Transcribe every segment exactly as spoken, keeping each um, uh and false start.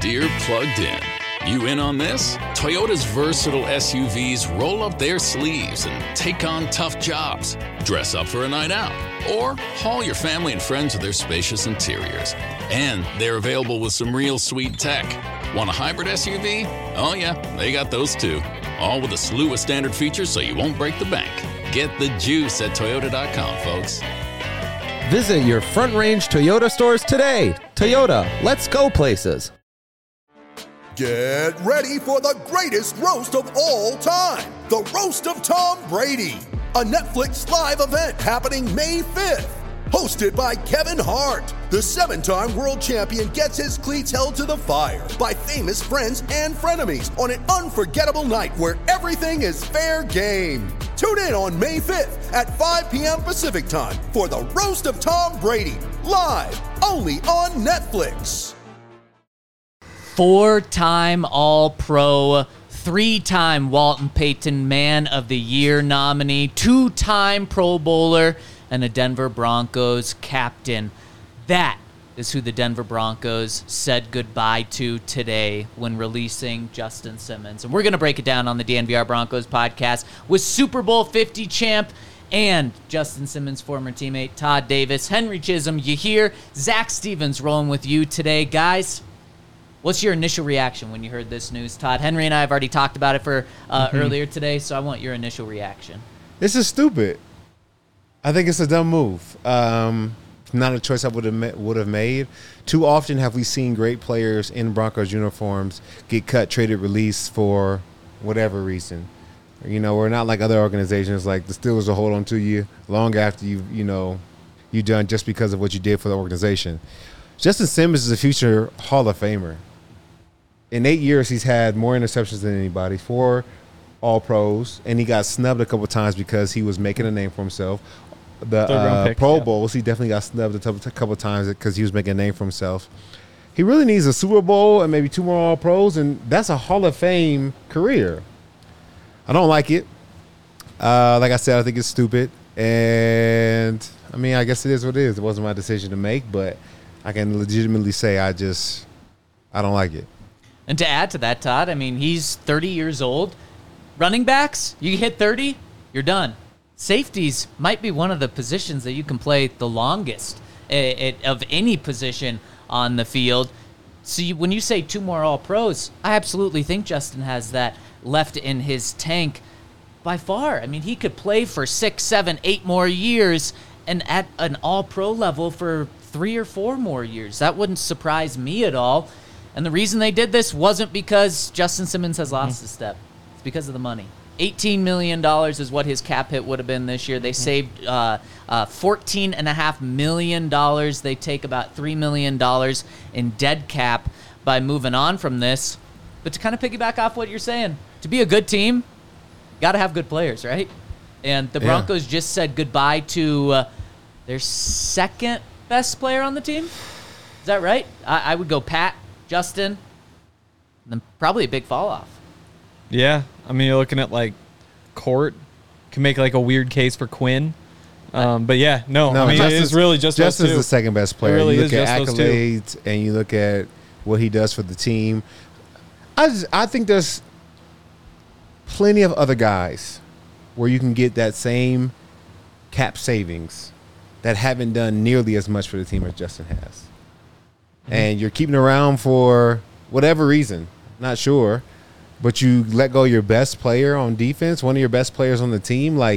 Deere plugged in. You in on this? Toyota's versatile S U Vs roll up their sleeves and take on tough jobs. Dress up for a night out, or haul your family and friends with their spacious interiors. And they're available with some real sweet tech. Want a hybrid S U V? Oh yeah, they got those too. All with a slew of standard features so you won't break the bank. Get the juice at Toyota dot com, folks. Visit your Front Range Toyota stores today. Toyota, let's go places. Get ready for the greatest roast of all time, the Roast of Tom Brady, a Netflix live event happening May fifth. Hosted by Kevin Hart, the seven-time world champion gets his cleats held to the fire by famous friends and frenemies on an unforgettable night where everything is fair game. Tune in on May fifth at five p.m. Pacific time for the Roast of Tom Brady, live only on Netflix. Four-time All-Pro, three-time Walton Payton Man of the Year nominee, two-time Pro Bowler, and a Denver Broncos captain. That is who the Denver Broncos said goodbye to today when releasing Justin Simmons. And we're going to break it down on the D N V R Broncos podcast with Super Bowl fifty champ and Justin Simmons' former teammate Todd Davis. Henry Chisholm, you here. Zach Stevens rolling with you today. Guys, what's your initial reaction when you heard this news? Todd, Henry and I have already talked about it for uh, mm-hmm. earlier today, so I want your initial reaction. This is stupid. I think it's a dumb move. Um, not a choice I would have would have made. Too often have we seen great players in Broncos uniforms get cut, traded, released for whatever reason. You know, we're not like other organizations like the Steelers will hold on to you long after you you know you done just because of what you did for the organization. Justin Simmons is a future Hall of Famer. In eight years, he's had more interceptions than anybody, four All-Pros, and he got snubbed a couple times because he was making a name for himself. The uh, pick, Pro yeah. Bowls, he definitely got snubbed a couple times because he was making a name for himself. He really needs a Super Bowl and maybe two more All-Pros, and that's a Hall of Fame career. I don't like it. Uh, like I said, I think it's stupid. And, I mean, I guess it is what it is. It wasn't my decision to make, but I can legitimately say I just I don't like it. And to add to that, Todd, I mean, he's thirty years old. Running backs, you hit thirty, you're done. Safeties might be one of the positions that you can play the longest of any position on the field. So you, when you say two more All-Pros, I absolutely think Justin has that left in his tank by far. I mean, he could play for six, seven, eight more years and at an All-Pro level for three or four more years. That wouldn't surprise me at all. And the reason they did this wasn't because Justin Simmons has lost mm-hmm. a step. It's because of the money. eighteen million dollars is what his cap hit would have been this year. They mm-hmm. saved uh, uh, fourteen point five million dollars. They take about three million dollars in dead cap by moving on from this. But to kind of piggyback off what you're saying, to be a good team, got to have good players, right? And the Broncos yeah. just said goodbye to uh, their second best player on the team. Is that right? I, I would go Pat, Justin, and then probably a big fall off. Yeah, I mean, you're looking at like Court, can make like a weird case for Quinn. Um, but yeah, no, no I mean, Justin's, it's really just Justin's those two. the second best player. Really you look at just accolades and you look at what he does for the team. I just, I think there's plenty of other guys where you can get that same cap savings that haven't done nearly as much for the team as Justin has. Mm-hmm. And you're keeping around for whatever reason, not sure, but you let go your best player on defense, one of your best players on the team, like,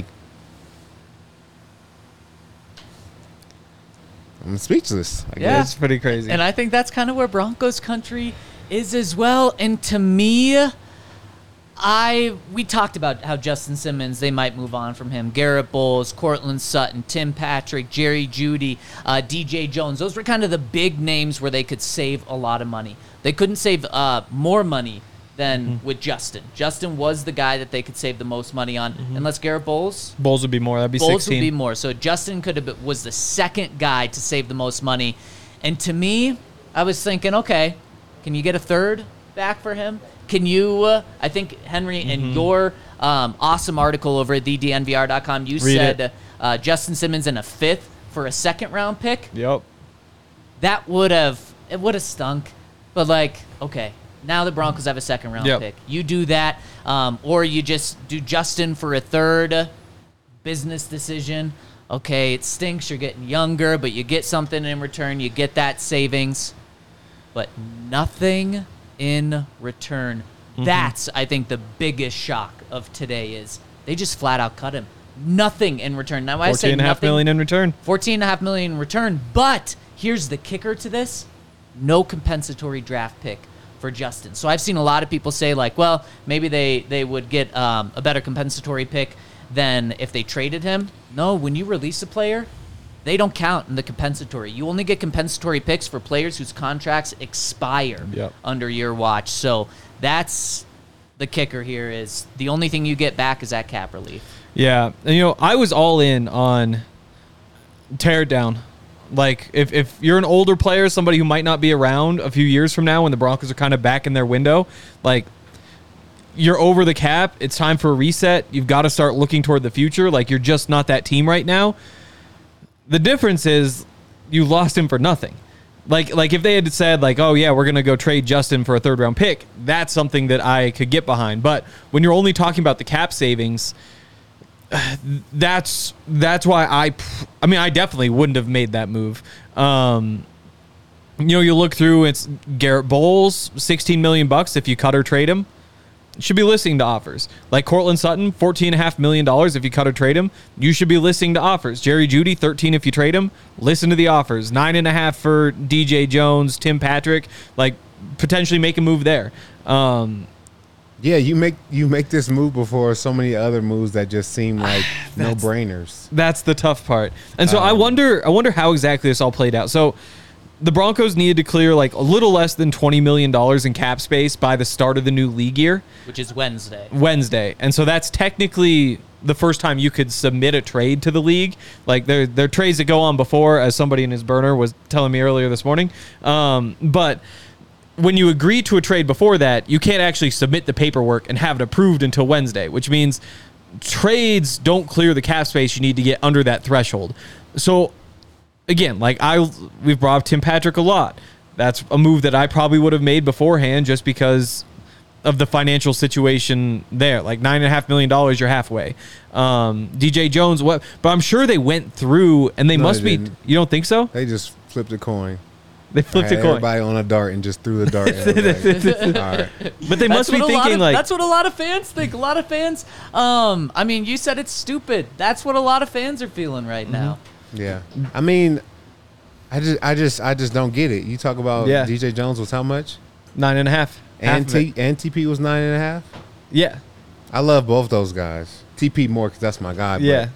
I'm speechless. I yeah, guess. It's pretty crazy. And I think that's kind of where Broncos country is as well. And to me, I we talked about how Justin Simmons, they might move on from him. Garrett Bowles, Cortland Sutton, Tim Patrick, Jerry Jeudy, uh, D J Jones. Those were kind of the big names where they could save a lot of money. They couldn't save uh, more money than mm-hmm. with Justin. Justin was the guy that they could save the most money on. Mm-hmm. Unless Garrett Bowles. Bowles would be more. That'd be Bowles sixteen. Would be more. So Justin could have been, was the second guy to save the most money. And to me, I was thinking, okay, can you get a third back for him? Can you, uh, I think, Henry, mm-hmm. in your um, awesome article over at the D N V R dot com, you Read said uh, Justin Simmons in a fifth for a second-round pick. Yep. That would have, it would have stunk. But, like, okay, now the Broncos have a second-round Yep. pick. You do that, um, or you just do Justin for a third business decision. Okay, it stinks. You're getting younger, but you get something in return. You get that savings. But nothing in return. Mm-hmm. That's, I think, the biggest shock of today is they just flat out cut him. Nothing in return. Now, I say fourteen and a half nothing, million in return. fourteen and a half million in return. But here's the kicker to this. No compensatory draft pick for Justin. So I've seen a lot of people say, like, well, maybe they, they would get um, a better compensatory pick than if they traded him. No, when you release a player, they don't count in the compensatory. You only get compensatory picks for players whose contracts expire Yep. under your watch. So that's the kicker here is the only thing you get back is that cap relief. Yeah. And, you know, I was all in on tear it down. Like, if, if you're an older player, somebody who might not be around a few years from now when the Broncos are kind of back in their window, like, you're over the cap. It's time for a reset. You've got to start looking toward the future. Like, you're just not that team right now. The difference is you lost him for nothing. Like, like if they had said, like, oh, yeah, we're going to go trade Justin for a third-round pick, that's something that I could get behind. But when you're only talking about the cap savings, that's that's why I, I mean, I definitely wouldn't have made that move. Um, you know, you look through, it's Garrett Bowles, sixteen million bucks if you cut or trade him. Should be listening to offers. Like Cortland Sutton, fourteen point five million dollars if you cut or trade him. You should be listening to offers. Jerry Jeudy, thirteen if you trade him. Listen to the offers. nine point five for D J Jones, Tim Patrick. Like, potentially make a move there. Um, Yeah, you make you make this move before so many other moves that just seem like no-brainers. That's the tough part. And so Um, I wonder I wonder how exactly this all played out. So the Broncos needed to clear like a little less than twenty million dollars in cap space by the start of the new league year. Which is Wednesday. Wednesday. And so that's technically the first time you could submit a trade to the league. Like, there, there are trades that go on before, as somebody in his burner was telling me earlier this morning. Um, but when you agree to a trade before that, you can't actually submit the paperwork and have it approved until Wednesday, which means trades don't clear the cap space you need to get under that threshold. So, again, like I, we've brought up Tim Patrick a lot. That's a move that I probably would have made beforehand just because of the financial situation there. Like nine and a half million dollars, you're halfway. Um, D J Jones, what? But I'm sure they went through and they No, must they be. didn't. You don't think so? They just flipped a coin. They flipped a Had coin. Everybody on a dart and just threw the dart. Like, all right. But they must be what a lot thinking of- like that's what a lot of fans think. A lot of fans. Um, I mean, you said it's stupid. That's what a lot of fans are feeling right now. Yeah, I mean, I just, I just, I just don't get it. You talk about Yeah. D J Jones was how much, nine and a half. half and of T it. and T P was nine and a half. Yeah. I love both those guys. T P more because that's my guy. But Yeah.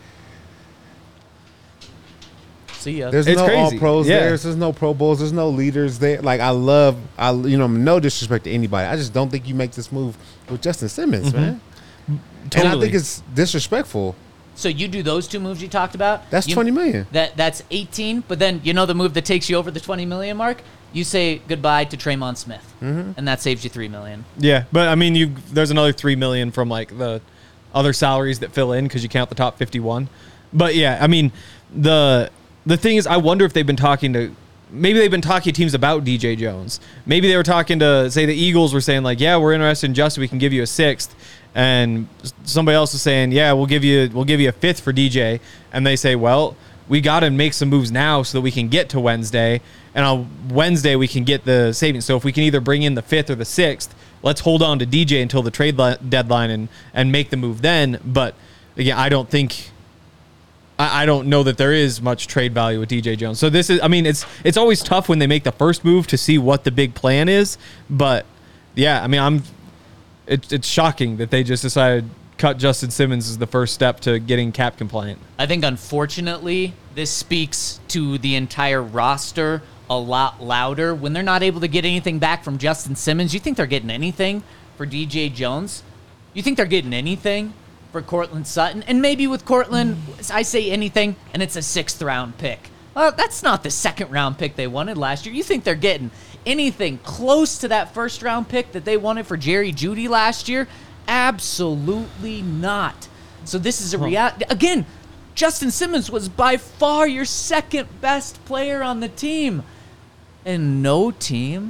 See ya. there's It's no crazy. all pros Yeah. there. There's no Pro Bowls. There's no leaders there. Like I love, I you know, no disrespect to anybody. I just don't think you make this move with Justin Simmons, man. And I Totally. think it's disrespectful. So you do those two moves you talked about. That's you, twenty million. That that's eighteen. But then you know the move that takes you over the twenty million mark. You say goodbye to Traymon Smith, Mm-hmm. and that saves you three million. Yeah, but I mean, you there's another three million from like the other salaries that fill in because you count the top fifty-one. But yeah, I mean, the the thing is, I wonder if they've been talking to maybe they've been talking to teams about D J Jones. Maybe they were talking to say the Eagles were saying like, yeah, we're interested in Justin, we can give you a sixth, and somebody else is saying, yeah, we'll give you we'll give you a fifth for D J, and they say, well, we got to make some moves now so that we can get to Wednesday. And on Wednesday, we can get the savings. So if we can either bring in the fifth or the sixth, let's hold on to D J until the trade li- deadline and, and make the move then. But again, I don't think, I, I don't know that there is much trade value with D J Jones. So this is, I mean, it's it's always tough when they make the first move to see what the big plan is. But yeah, I mean, I'm, it, it's shocking that they just decided cut Justin Simmons as the first step to getting cap compliant. I think unfortunately this speaks to the entire roster a lot louder. When they're not able to get anything back from Justin Simmons, you think they're getting anything for D J Jones? You think they're getting anything for Cortland Sutton? And maybe with Cortland, I say anything, and it's a sixth round pick. Well, that's not the second round pick they wanted last year. You think they're getting anything close to that first round pick that they wanted for Jerry Jeudy last year? Absolutely not. So this is a reality. Again, Justin Simmons was by far your second best player on the team. And no team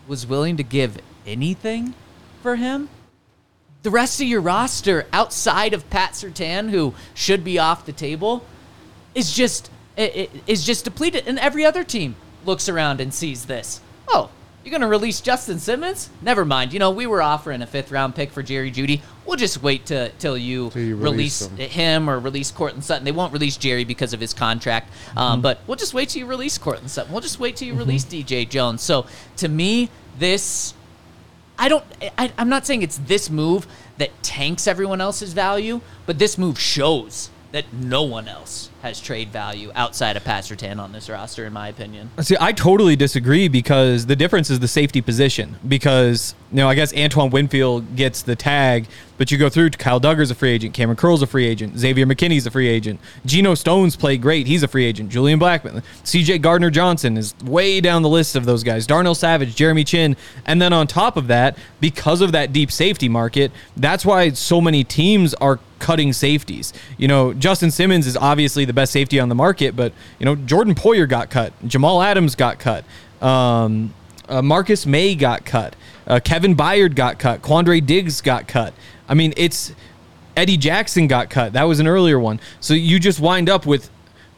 was willing to give anything for him, the rest of your roster outside of Pat Surtain, who should be off the table, is just is just depleted. And every other team looks around and sees this. Oh, you're going to release Justin Simmons? Never mind. You know, we were offering a fifth-round pick for Jerry Jeudy. We'll just wait to, till you, Till you release, release him or release Courtland Sutton. They won't release Jerry because of his contract, um, Mm-hmm. but we'll just wait till you release Courtland Sutton. We'll just wait till you mm-hmm. release D J Jones. So, to me, this... I don't. I, I'm not saying it's this move that tanks everyone else's value, but this move shows that no one else has trade value outside of Pat Surtain on this roster, in my opinion. See, I totally disagree because the difference is the safety position. Because, you know, I guess Antoine Winfield gets the tag, but you go through to Kyle Duggar's a free agent, Cameron Curl's a free agent, Xavier McKinney's a free agent, Geno Stone's played great, he's a free agent, Julian Blackmon, C J Gardner-Johnson is way down the list of those guys, Darnell Savage, Jeremy Chin, and then on top of that, because of that deep safety market, that's why so many teams are cutting safeties. You know, Justin Simmons is obviously the best safety on the market, but, you know, Jordan Poyer got cut. Jamal Adams got cut. Um, uh, Marcus May got cut. Uh, Kevin Byard got cut. Quandre Diggs got cut. I mean, it's Eddie Jackson got cut. That was an earlier one. So you just wind up with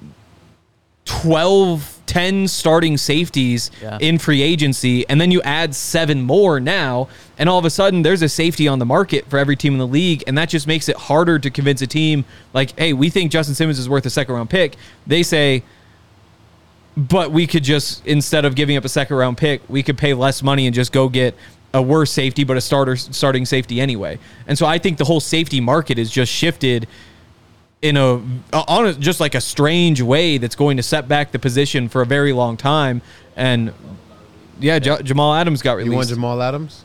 twelve, ten starting safeties Yeah. in free agency, and then you add seven more now, and all of a sudden there's a safety on the market for every team in the league, and that just makes it harder to convince a team like, hey, we think Justin Simmons is worth a second round pick. They say, but we could just, instead of giving up a second round pick, we could pay less money and just go get a worse safety, but a starter starting safety anyway. And so I think the whole safety market is just shifted in a on a, just like a strange way that's going to set back the position for a very long time. And yeah, J- Jamal Adams got released. You want Jamal Adams?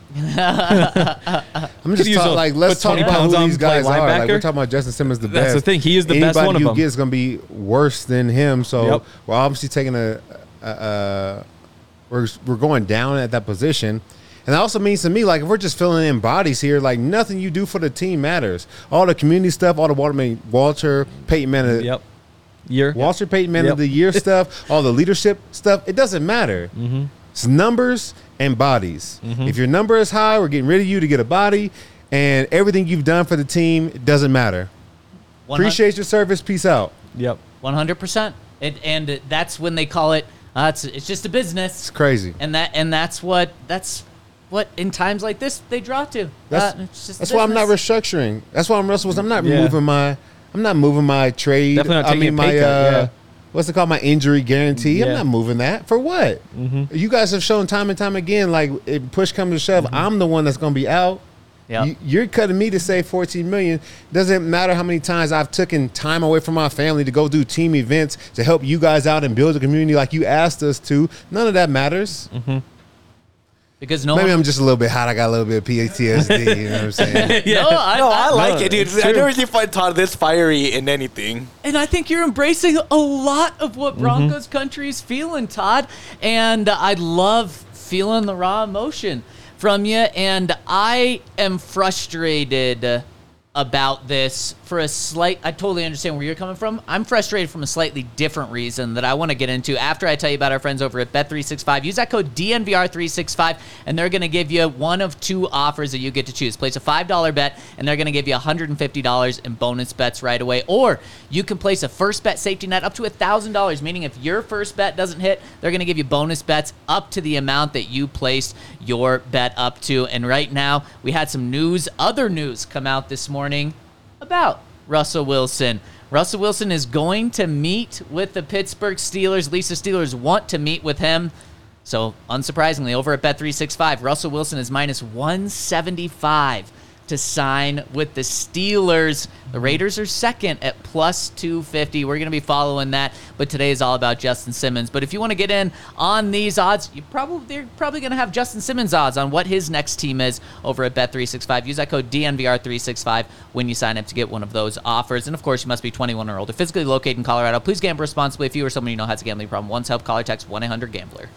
I'm just use talking a- like let's put talk twenty about pounds who on, these play guys are. Like linebacker. we're talking about Justin Simmons, the That's best. the thing. He is the best Anybody one of you them. get is going to be worse than him. So Yep. we're obviously taking a, a, a we're we're going down at that position. And that also means to me, like, if we're just filling in bodies here, like, nothing you do for the team matters. All the community stuff, all the Walter, Walter Payton Man of, Yep. Year. Walter Payton Man Yep. of the Year stuff, all the leadership stuff, it doesn't matter. Mm-hmm. It's numbers and bodies. Mm-hmm. If your number is high, we're getting rid of you to get a body, and everything you've done for the team, it doesn't matter. Appreciate your service. Peace out. Yep. one hundred percent. And, and that's when they call it, uh, it's, it's just a business. It's crazy. And that and that's what that's what in times like this they draw to. That's, Uh, it's just that's why I'm not business. restructuring. That's why I'm Russell. I'm not Yeah. moving my. I'm not moving my trade. Definitely not I taking mean a my. pay cut, uh, yeah. What's it called? My injury guarantee. I'm Yeah. not moving that for what? Mm-hmm. You guys have shown time and time again. Like if push comes to shove, I'm the one that's going to be out. Yep. You, you're cutting me to save fourteen million. Doesn't matter how many times I've taken time away from my family to go do team events to help you guys out and build a community like you asked us to. None of that matters. Mm-hmm. Because no Maybe one, I'm just a little bit hot. I got a little bit of P T S D. You know what I'm saying? no, I, No, I I- like no, it, dude. it's I true. never really find Todd this fiery in anything. And I think you're embracing a lot of what Broncos country is feeling, Todd. And I love feeling the raw emotion from you. And I am frustrated about this for a slight, I totally understand where you're coming from. I'm frustrated from a slightly different reason that I want to get into after I tell you about our friends over at Bet three sixty-five. Use that code D N V R three sixty-five, and they're going to give you one of two offers that you get to choose. Place a five dollar bet, and they're going to give you one hundred fifty dollars in bonus bets right away. Or you can place a first bet safety net up to one thousand dollars, meaning if your first bet doesn't hit, they're going to give you bonus bets up to the amount that you placed your bet up to. And right now, we had some news, other news come out this morning about Russell Wilson. Russell Wilson is going to meet with the Pittsburgh Steelers. At least the Steelers want to meet with him. So, unsurprisingly, over at Bet three sixty-five, Russell Wilson is minus one seventy-five to sign with the Steelers. The Raiders are second at plus two fifty. We're going to be following that, but today is all about Justin Simmons. But if you want to get in on these odds, you probably they're probably going to have Justin Simmons odds on what his next team is over at Bet three sixty-five. Use that code D N V R three sixty-five when you sign up to get one of those offers. And of course, you must be twenty-one or older, physically located in Colorado. Please gamble responsibly. If you or someone you know has a gambling problem, once help, call or text one eight hundred gambler.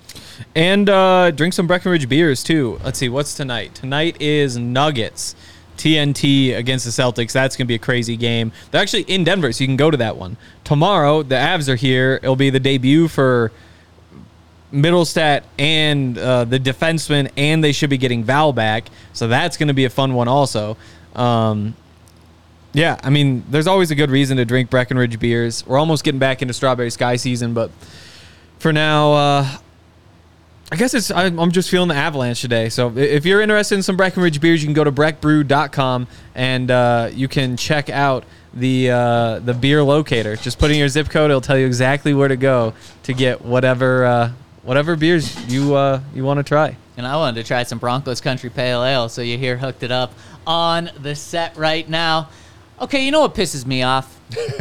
And uh, drink some Breckenridge beers, too. Let's see, what's tonight? Tonight is Nuggets. T N T against the Celtics. That's going to be a crazy game. They're actually in Denver, so you can go to that one. Tomorrow, the Avs are here. It'll be the debut for Middlestat and uh, the defenseman, and they should be getting Val back. So that's going to be a fun one also. Um, yeah, I mean, there's always a good reason to drink Breckenridge beers. We're almost getting back into Strawberry Sky season, but for now, uh, I guess it's I'm, I'm just feeling the Avalanche today. So if you're interested in some Breckenridge beers, you can go to breck brew dot com and uh, you can check out the uh, the beer locator. Just put in your zip code; it'll tell you exactly where to go to get whatever uh, whatever beers you uh, you want to try. And I wanted to try some Broncos Country Pale Ale, so you're here hooked it up on the set right now. Okay, you know what pisses me off?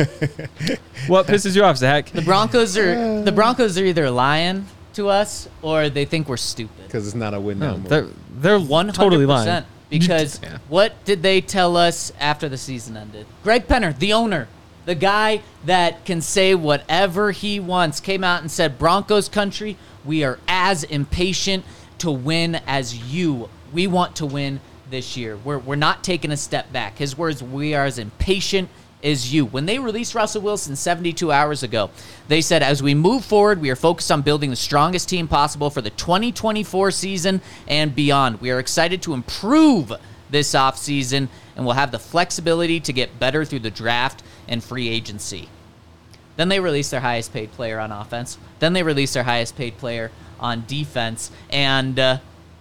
What pisses you off, Zach? The Broncos are the Broncos are either lying to us or they think we're stupid. Because it's not a win no, No, more. they're they're one hundred percent totally lying. Because Yeah. what did they tell us after the season ended? Greg Penner, the owner, the guy that can say whatever he wants, came out and said, Broncos country, we are as impatient to win as you. We want to win this year. We're, we're not taking a step back. His words, we are as impatient as you. When they released Russell Wilson seventy-two hours ago, they said, as we move forward, we are focused on building the strongest team possible for the twenty twenty-four season and beyond. We are excited to improve this offseason, and we'll have the flexibility to get better through the draft and free agency. Then they released their highest paid player on offense. Then they released their highest paid player on defense. And uh,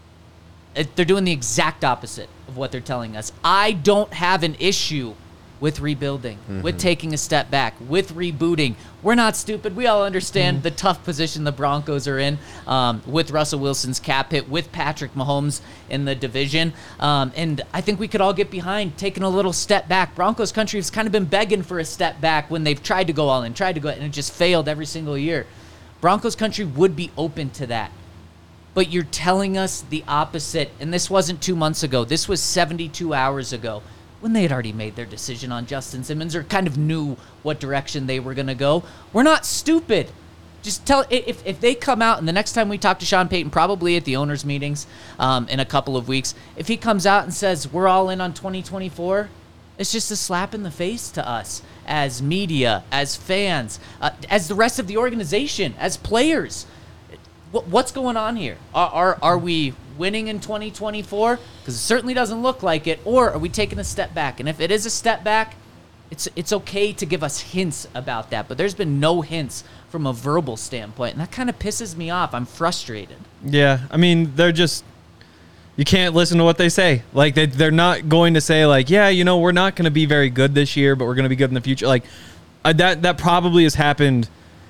it, they're doing the exact opposite of what they're telling us. I don't have an issue with rebuilding, mm-hmm. with taking a step back, with rebooting. We're not stupid. We all understand mm-hmm. the tough position the Broncos are in um, with Russell Wilson's cap hit, with Patrick Mahomes in the division. Um, and I think we could all get behind taking a little step back. Broncos country has kind of been begging for a step back when they've tried to go all in, tried to go, and it just failed every single year. Broncos country would be open to that. But you're telling us the opposite. And this wasn't two months ago. This was seventy-two hours ago, when they had already made their decision on Justin Simmons or kind of knew what direction they were going to go. We're not stupid. Just tell if if they come out, and the next time we talk to Sean Payton, probably at the owners' meetings um, in a couple of weeks, if he comes out and says, we're all in on twenty twenty-four, it's just a slap in the face to us as media, as fans, uh, as the rest of the organization, as players. What's going on here? Are, are are we winning in twenty twenty-four? Because it certainly doesn't look like it. Or are we taking a step back? And if it is a step back, it's it's okay to give us hints about that. But there's been no hints from a verbal standpoint, and that kind of pisses me off. I'm frustrated. Yeah, I mean, they're just, you can't listen to what they say. Like, they, they're not going to say, like, yeah, you know, we're not going to be very good this year, but we're going to be good in the future. Like, uh, that that probably has happened.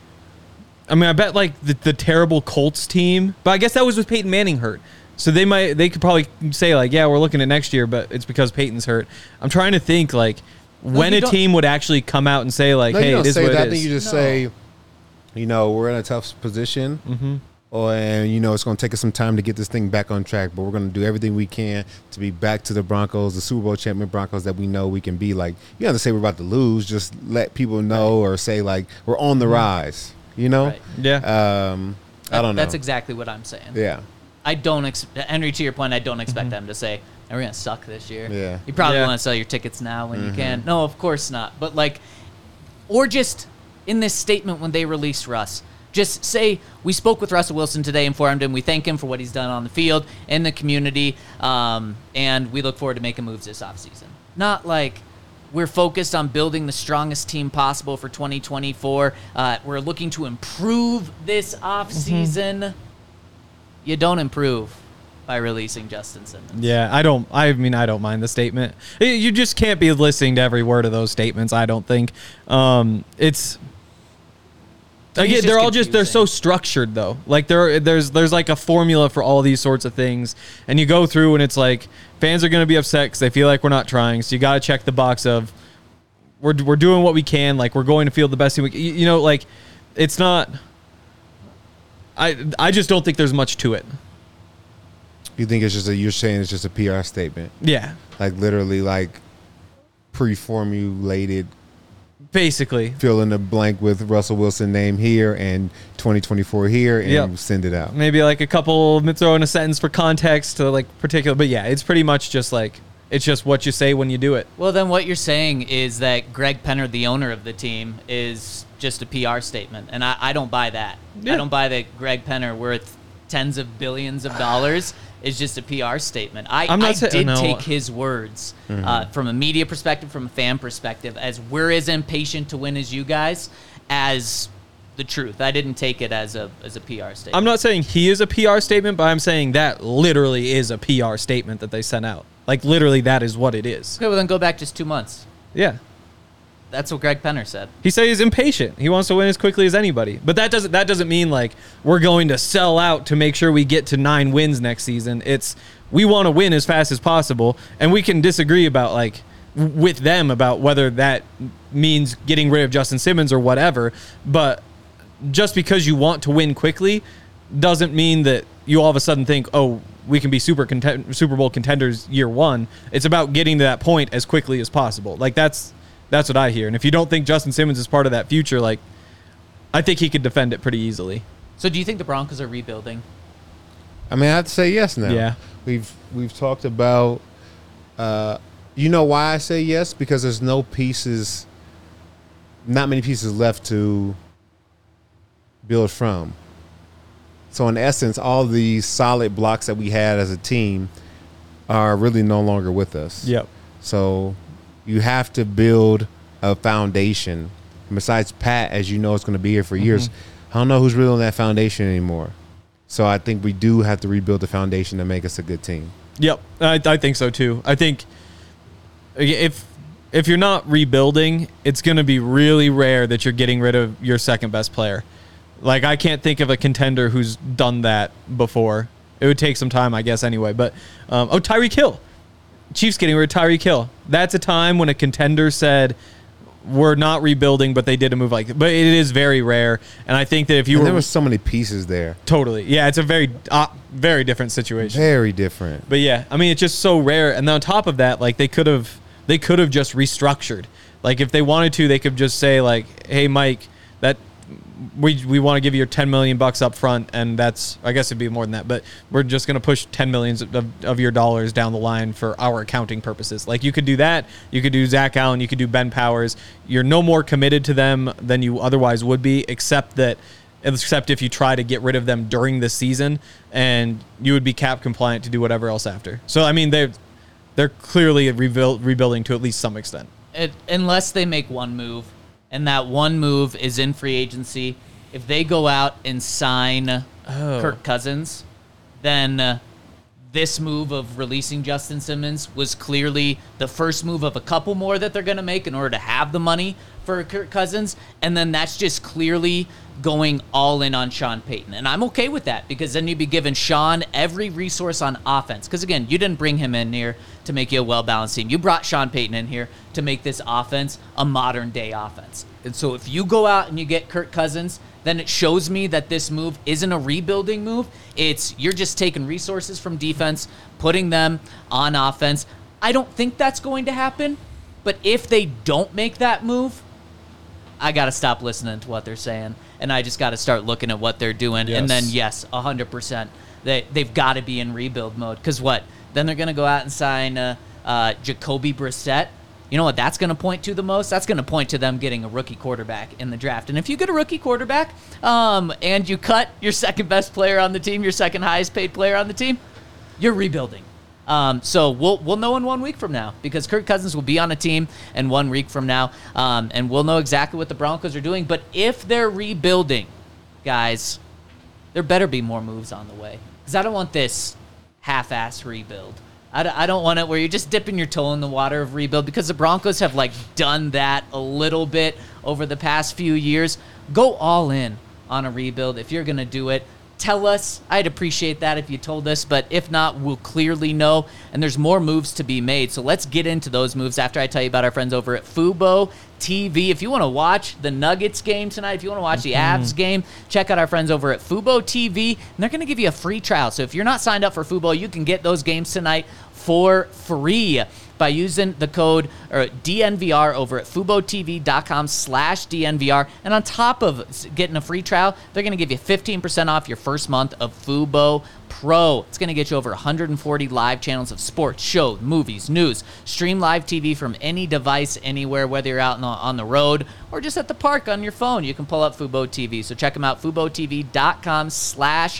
I mean, I bet like the, the terrible Colts team, but I guess that was with Peyton Manning hurt. So they might they could probably say like, yeah, we're looking at next year, but it's because Peyton's hurt. I'm trying to think like when no, a team would actually come out and say like, no, hey, you don't it is say what that. it I think is. you just No. say, you know, we're in a tough position, mm-hmm. or and you know it's going to take us some time to get this thing back on track. But we're going to do everything we can to be back to the Broncos, the Super Bowl champion Broncos that we know we can be. Like, you don't have to say we're about to lose. Just let people know, or say like we're on the rise. You know, Right. Yeah. um, I don't know. That's exactly what I'm saying. Yeah, I don't, ex- Henry, to your point, I don't expect them to say, we're going to suck this year. Yeah. You probably Yeah. want to sell your tickets now when you can. No, of course not. But, like, or just in this statement when they released Russ, just say, we spoke with Russell Wilson today, informed him, we thank him for what he's done on the field, in the community, um, and we look forward to making moves this offseason. Not like, we're focused on building the strongest team possible for twenty twenty-four. Uh, we're looking to improve this offseason. Mm-hmm. You don't improve by releasing Justin Simmons. Yeah, I don't. I mean, I don't mind the statement. You just can't be listening to every word of those statements. I don't think. Um, it's again, just they're all just they're so confusing. structured though. Like there, there's there's like a formula for all these sorts of things, and you go through, and it's like fans are going to be upset because they feel like we're not trying. So you got to check the box of we're we're doing what we can. Like we're going to field the best team we can. You, you know, like it's not. I I just don't think there's much to it. you think it's just a you're saying it's just a P R statement, Yeah, like literally like pre-formulated. basically. Fill in the blank with Russell Wilson name here and twenty twenty-four here, and Yep. send it out. Maybe like a couple, throw in a sentence for context to like particular, but yeah, it's pretty much just like, it's just what you say when you do it. Well, then what you're saying is that Greg Penner, the owner of the team, is just a P R statement, and I, I don't buy that. Yeah. I don't buy that Greg Penner, worth tens of billions of dollars, is just a P R statement. I, I'm not I say- did no. take his words uh, from a media perspective, from a fan perspective, as we're as impatient to win as you guys, as the truth. I didn't take it as a as a P R statement. I'm not saying he is a P R statement, but I'm saying that literally is a P R statement that they sent out. Like, literally, that is what it is. Okay, well then go back just two months. Yeah. That's what Greg Penner said. He said he's impatient. He wants to win as quickly as anybody. But that doesn't that doesn't mean like we're going to sell out to make sure we get to nine wins next season. It's we want to win as fast as possible, and we can disagree about like w- with them about whether that means getting rid of Justin Simmons or whatever. But just because you want to win quickly doesn't mean that you all of a sudden think, oh, we can be super content- Super Bowl contenders year one. It's about getting to that point as quickly as possible. Like that's that's what I hear. And if you don't think Justin Simmons is part of that future, like I think he could defend it pretty easily. So do you think the Broncos are rebuilding? I mean, I have to say yes now. Yeah. We've we've talked about. Uh, you know why I say yes? Because there's no pieces, not many pieces left to build from. So in essence, all the solid blocks that we had as a team are really no longer with us. Yep. So you have to build a foundation. Besides Pat, as you know, is going to be here for years. I don't know who's really on that foundation anymore. So I think we do have to rebuild the foundation to make us a good team. Yep, I, I think so too. I think if if you're not rebuilding, it's going to be really rare that you're getting rid of your second best player. Like, I can't think of a contender who's done that before. It would take some time, I guess, anyway. But, um, oh, Tyreek Hill. Chiefs getting rid of Tyreek Hill. That's a time when a contender said, we're not rebuilding, but they did a move like that. But it is very rare. And I think that if you And were... there were so many pieces there. Totally. Yeah, it's a very, uh, very different situation. Very different. But yeah, I mean, it's just so rare. And then on top of that, like they could have, they could have just restructured. Like if they wanted to, they could just say like, "Hey, Mike, that we we want to give you ten million bucks up front, and that's I guess it'd be more than that, but we're just gonna push ten millions of, of your dollars down the line for our accounting purposes." Like you could do that. You could do Zach Allen. You could do Ben Powers. You're no more committed to them than you otherwise would be, except that. Except if you try to get rid of them during the season, and you would be cap compliant to do whatever else after. So I mean, they're they're clearly rebuild, rebuilding to at least some extent. It, unless they make one move, and that one move is in free agency. If they go out and sign Oh. Kirk Cousins, then uh, this move of releasing Justin Simmons was clearly the first move of a couple more that they're going to make in order to have the money for Kirk Cousins, and then that's just clearly going all in on Sean Payton. And I'm okay with that, because then you'd be giving Sean every resource on offense. Because, again, you didn't bring him in here to make you a well-balanced team. You brought Sean Payton in here to make this offense a modern-day offense. And so if you go out and you get Kirk Cousins, then it shows me that this move isn't a rebuilding move. It's you're just taking resources from defense, putting them on offense. I don't think that's going to happen. But if they don't make that move, I got to stop listening to what they're saying, and I just got to start looking at what they're doing. Yes. And then, yes, one hundred percent, they, they've got to be in rebuild mode. Because what? Then they're going to go out and sign uh, uh, Jacoby Brissett. You know what that's going to point to the most? That's going to point to them getting a rookie quarterback in the draft. And if you get a rookie quarterback um, and you cut your second best player on the team, your second highest paid player on the team, you're rebuilding. Um, so we'll we'll know in one week from now, because Kirk Cousins will be on a team in one week from now, um, and we'll know exactly what the Broncos are doing. But if they're rebuilding, guys, there better be more moves on the way, because I don't want this half-ass rebuild. I, d- I don't want it where you're just dipping your toe in the water of rebuild, because the Broncos have like done that a little bit over the past few years. Go all in on a rebuild if you're going to do it. Tell us. I'd appreciate that if you told us, but if not, we'll clearly know, and there's more moves to be made. So let's get into those moves after I tell you about our friends over at Fubo T V. If you want to watch the Nuggets game tonight, if you want to watch the Avs game, check out our friends over at Fubo T V, and they're going to give you a free trial. So if you're not signed up for Fubo, you can get those games tonight for free. by using the code or D N V R over at FuboTV.com slash DNVR. And on top of getting a free trial, they're going to give you fifteen percent off your first month of Fubo Pro. It's going to get you over one hundred forty live channels of sports, shows, movies, news. Stream live T V from any device, anywhere, whether you're out on the, on the road or just at the park on your phone. You can pull up Fubo T V. So check them out, FuboTV.com slash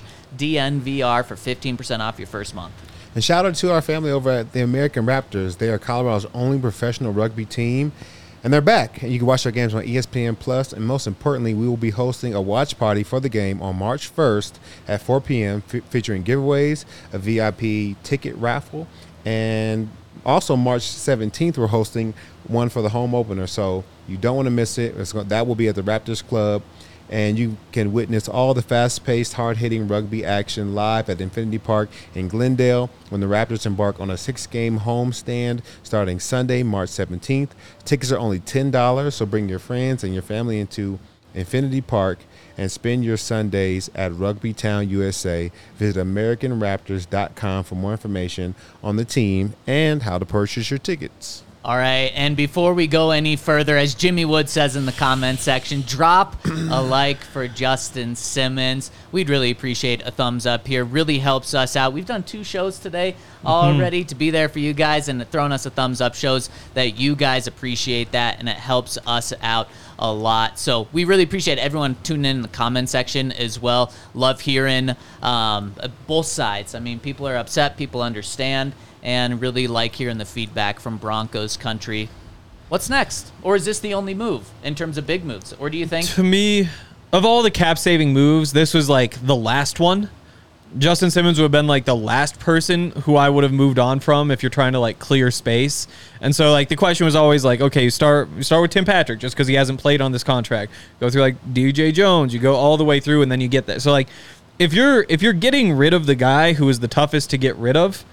DNVR for fifteen percent off your first month. And shout out to our family over at the American Raptors. They are Colorado's only professional rugby team, and they're back. And you can watch their games on E S P N Plus. And most importantly, we will be hosting a watch party for the game on March first at four p.m. f- featuring giveaways, a V I P ticket raffle, and also March seventeenth, we're hosting one for the home opener. So you don't want to miss it. It's going, that will be at the Raptors Club. And you can witness all the fast-paced, hard-hitting rugby action live at Infinity Park in Glendale when the Raptors embark on a six-game homestand starting Sunday, March seventeenth. Tickets are only ten dollars, so bring your friends and your family into Infinity Park and spend your Sundays at Rugby Town, U S A. Visit American Raptors dot com for more information on the team and how to purchase your tickets. All right, and before we go any further, as Jimmy Wood says in the comment section, drop a like for Justin Simmons. We'd really appreciate a thumbs up here. Really helps us out. We've done two shows today already to be there for you guys, and throwing us a thumbs up shows that you guys appreciate that, and it helps us out a lot. So we really appreciate everyone tuning in in the comment section as well. Love hearing um, both sides. I mean, people are upset, people understand, and really like hearing the feedback from Broncos country. What's next? Or is this the only move in terms of big moves? Or do you think? To me, of all the cap-saving moves, this was like the last one. Justin Simmons would have been like the last person who I would have moved on from if you're trying to like clear space. And so like the question was always like, okay, you start you start with Tim Patrick just because he hasn't played on this contract. Go through like D J Jones, you go all the way through, and then you get that. So like if you're if you're getting rid of the guy who is the toughest to get rid of,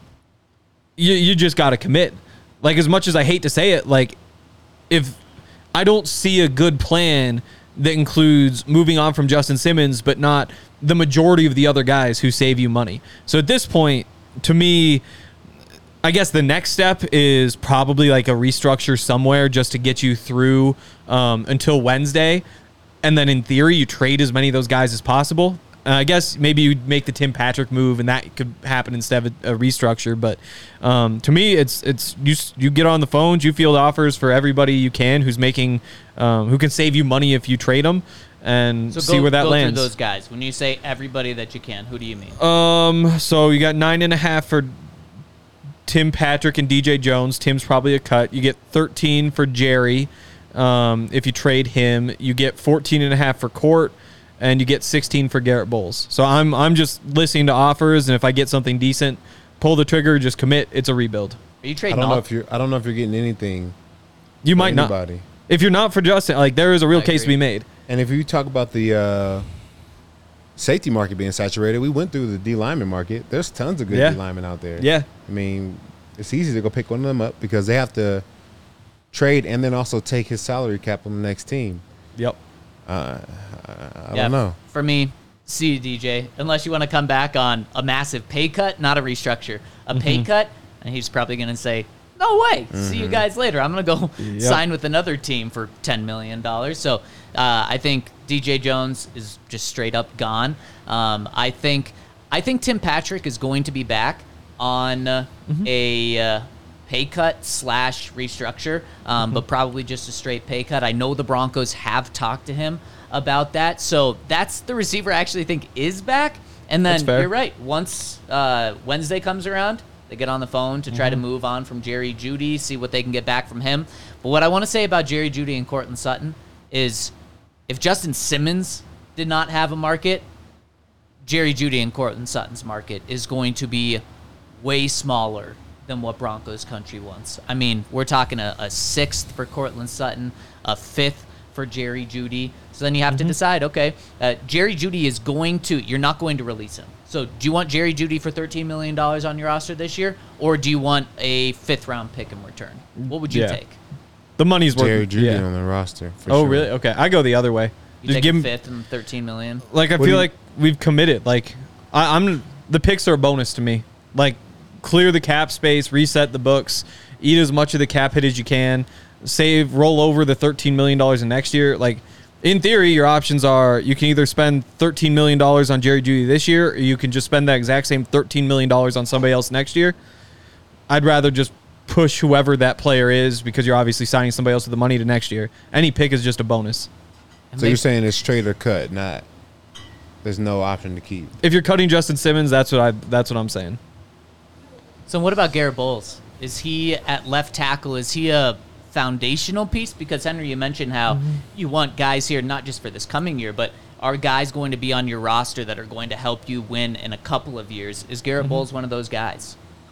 you you just got to commit. Like, as much as I hate to say it, like, if I don't see a good plan that includes moving on from Justin Simmons, but not the majority of the other guys who save you money. So at this point, to me, I guess the next step is probably like a restructure somewhere just to get you through um, until Wednesday. And then in theory, you trade as many of those guys as possible. Uh, I guess maybe you make the Tim Patrick move, and that could happen instead of a, a restructure. But um, to me, it's it's you you get on the phones, you field offers for everybody you can who's making um, who can save you money if you trade them, and so see go, where that go lands. Through those guys. When you say everybody that you can, who do you mean? Um, so you got nine and a half for Tim Patrick and D J Jones. Tim's probably a cut. You get thirteen for Jerry. Um, if you trade him, you get fourteen and a half for Court. And you get sixteen for Garrett Bowles. So I'm I'm just listening to offers, and if I get something decent, pull the trigger, just commit. It's a rebuild. Are you I trading don't know all? if you're. I don't know if you're getting anything. You for might anybody. not. If you're not for Justin, like there is a real I case to agree. be made. And if you talk about the uh, safety market being saturated, we went through the D lineman market. There's tons of good Yeah. D linemen out there. Yeah. I mean, it's easy to go pick one of them up because they have to trade and then also take his salary cap on the next team. Yep. Uh, I yeah, don't know. For me, see you, D J. Unless you want to come back on a massive pay cut, not a restructure. A Mm-hmm. pay cut, and he's probably going to say, no way. See you guys later. I'm going to go Yep. sign with another team for ten million dollars. So uh, I think D J Jones is just straight up gone. Um, I think I think Tim Patrick is going to be back on uh, Mm-hmm. a uh, pay cut slash restructure, um, Mm-hmm. but probably just a straight pay cut. I know the Broncos have talked to him about that. So that's the receiver I actually think is back. And then That's fair. you're right. Once uh, Wednesday comes around, they get on the phone to try to Mm-hmm. move on from Jerry Jeudy, see what they can get back from him. But what I want to say about Jerry Jeudy and Courtland Sutton is if Justin Simmons did not have a market, Jerry Jeudy and Courtland Sutton's market is going to be way smaller than what Broncos country wants. I mean, we're talking a, a sixth for Courtland Sutton, a fifth for Jerry Jeudy. So then you have to decide, okay, uh, Jerry Jeudy is going to, you're not going to release him. So do you want Jerry Jeudy for thirteen million dollars on your roster this year, or do you want a fifth round pick in return? What would you Yeah. take? The money's worth. Jerry Jeudy yeah. on the roster. For Oh sure. really? Okay, I go the other way. You Just take give a him fifth and thirteen million dollars? like I What do feel you- like we've committed. Like I, I'm the picks are a bonus to me. Like clear the cap space, reset the books. eat as much of the cap hit as you can, save, roll over the thirteen million dollars in next year. Like, in theory, your options are you can either spend thirteen million dollars on Jerry Jeudy this year, or you can just spend that exact same thirteen million dollars on somebody else next year. I'd rather just push whoever that player is because you're obviously signing somebody else with the money to next year. Any pick is just a bonus. So you're saying it's trade or cut, not there's no option to keep. If you're cutting Justin Simmons, that's what I that's what I'm saying. So what about Garrett Bowles? Is he at left tackle? Is he a foundational piece? Because Henry, you mentioned how mm-hmm. you want guys here not just for this coming year, but are guys going to be on your roster that are going to help you win in a couple of years? Is Garrett mm-hmm. Bowles one of those guys?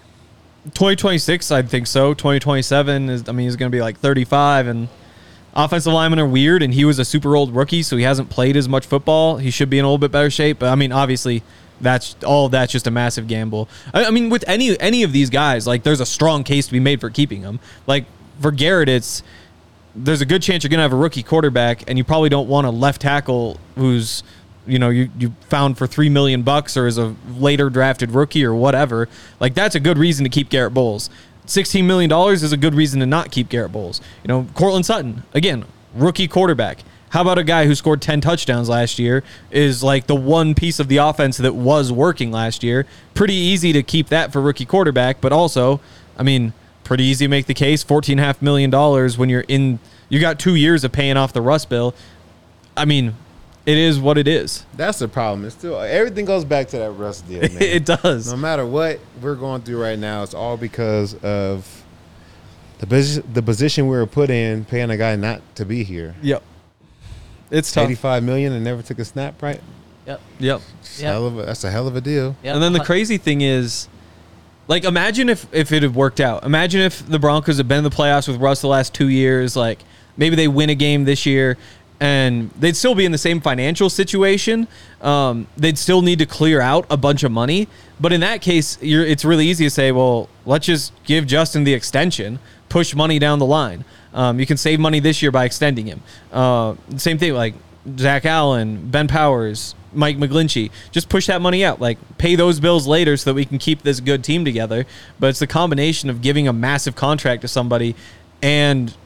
twenty twenty-six, I think so. twenty twenty-seven is, I mean, he's going to be like thirty-five, and offensive linemen are weird, and he was a super old rookie, so he hasn't played as much football. He should be in a little bit better shape, but I mean, obviously, that's all. That's just a massive gamble. I, I mean, with any any of these guys, like, there's a strong case to be made for keeping them. Like for Garrett, it's there's a good chance you're going to have a rookie quarterback, and you probably don't want a left tackle who's, you know, you, you found for three million bucks or is a later drafted rookie or whatever. Like, that's a good reason to keep Garrett Bowles. sixteen million dollars is a good reason to not keep Garrett Bowles. You know, Cortland Sutton, again, rookie quarterback. How about a guy who scored ten touchdowns last year, is like the one piece of the offense that was working last year? Pretty easy to keep that for rookie quarterback, but also, I mean, pretty easy to make the case, fourteen point five million dollars when you're in, you got two years of paying off the Russ bill. I mean, it is what it is. That's the problem. It's still, everything goes back to that Russ deal, man. It does. No matter what we're going through right now, it's all because of the posi- the position we were put in, paying a guy not to be here. Yep. It's tough. eighty-five million dollars and never took a snap, right? Yep. Yep. Yep. Hell of a, that's a hell of a deal. Yep. And then the crazy thing is, like, imagine if, if it had worked out. Imagine if the Broncos had been in the playoffs with Russ the last two years. Like, maybe they win a game this year, and they'd still be in the same financial situation. Um, they'd still need to clear out a bunch of money. But in that case, you're, it's really easy to say, well, let's just give Justin the extension, push money down the line. Um, you can save money this year by extending him. Uh, same thing, like Zach Allen, Ben Powers, Mike McGlinchey. Just push that money out. Like, pay those bills later so that we can keep this good team together. But it's the combination of giving a massive contract to somebody and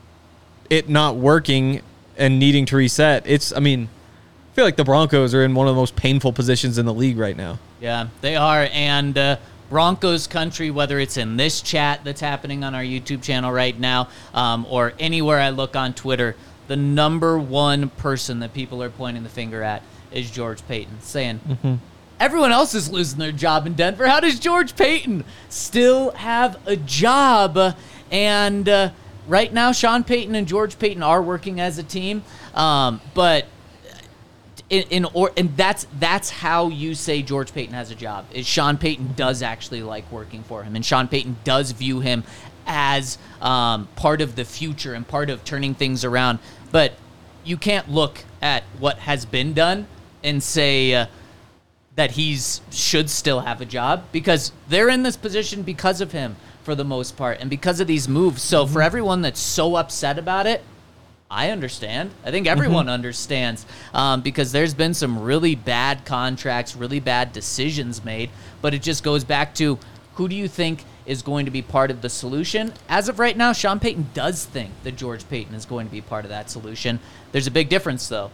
it not working and needing to reset. It's, I mean, I feel like the Broncos are in one of the most painful positions in the league right now. Yeah, they are. And uh, Broncos country, whether it's in this chat that's happening on our YouTube channel right now, um, or anywhere I look on Twitter, the number one person that people are pointing the finger at is George Paton, saying, mm-hmm. everyone else is losing their job in Denver. How does George Paton still have a job? And uh, right now, Sean Payton and George Paton are working as a team, um, but in, in or and that's that's how you say George Paton has a job. Is Sean Payton does actually like working for him, and Sean Payton does view him as um, part of the future and part of turning things around. But you can't look at what has been done and say uh, that he's should still have a job, because they're in this position because of him for the most part and because of these moves. So mm-hmm. for everyone that's so upset about it, I understand. I think everyone mm-hmm. understands um, because there's been some really bad contracts, really bad decisions made, but it just goes back to, who do you think is going to be part of the solution? As of right now, Sean Payton does think that George Paton is going to be part of that solution. There's a big difference, though.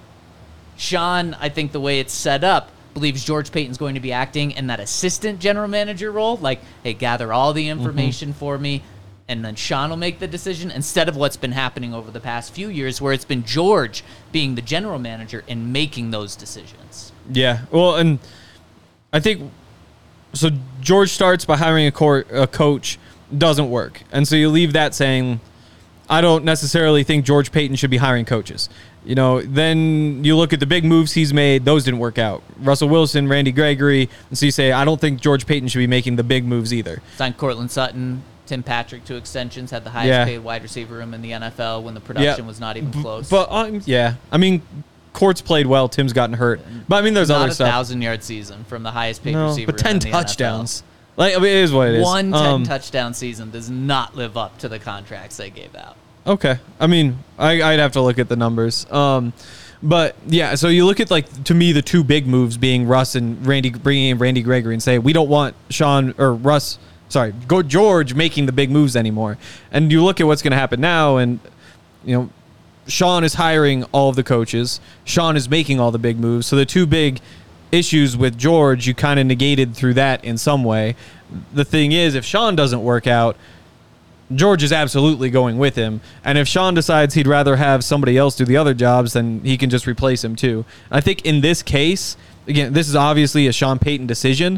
Sean, I think the way it's set up, believes George Payton's going to be acting in that assistant general manager role, like, hey, gather all the information mm-hmm. for me, and then Sean will make the decision, instead of what's been happening over the past few years where it's been George being the general manager and making those decisions. Yeah, well, and I think, so George starts by hiring a, cor- a coach, doesn't work. And so you leave that saying, I don't necessarily think George Paton should be hiring coaches. You know, then you look at the big moves he's made, those didn't work out. Russell Wilson, Randy Gregory, and so you say, I don't think George Paton should be making the big moves either. Signed Cortland Sutton, Tim Patrick to extensions, had the highest yeah. paid wide receiver room in the N F L when the production yeah. was not even close. But, um, yeah, I mean, Court's played well, Tim's gotten hurt. But, I mean, there's not other stuff. Not a thousand-yard season from the highest paid no, receiver but ten room in the touchdowns. N F L. Like, I mean, it is what it is. One um, ten-touchdown season does not live up to the contracts they gave out. Okay. I mean, I, I'd have to look at the numbers. Um, but, yeah, so you look at, like, to me, the two big moves being Russ and Randy, bringing in Randy Gregory and say, we don't want Sean or Russ sorry, go George making the big moves anymore. And you look at what's going to happen now, and you know, Sean is hiring all of the coaches. Sean is making all the big moves. So the two big issues with George, you kind of negated through that in some way. The thing is, if Sean doesn't work out, George is absolutely going with him. And if Sean decides he'd rather have somebody else do the other jobs, then he can just replace him too. I think in this case, again, this is obviously a Sean Payton decision.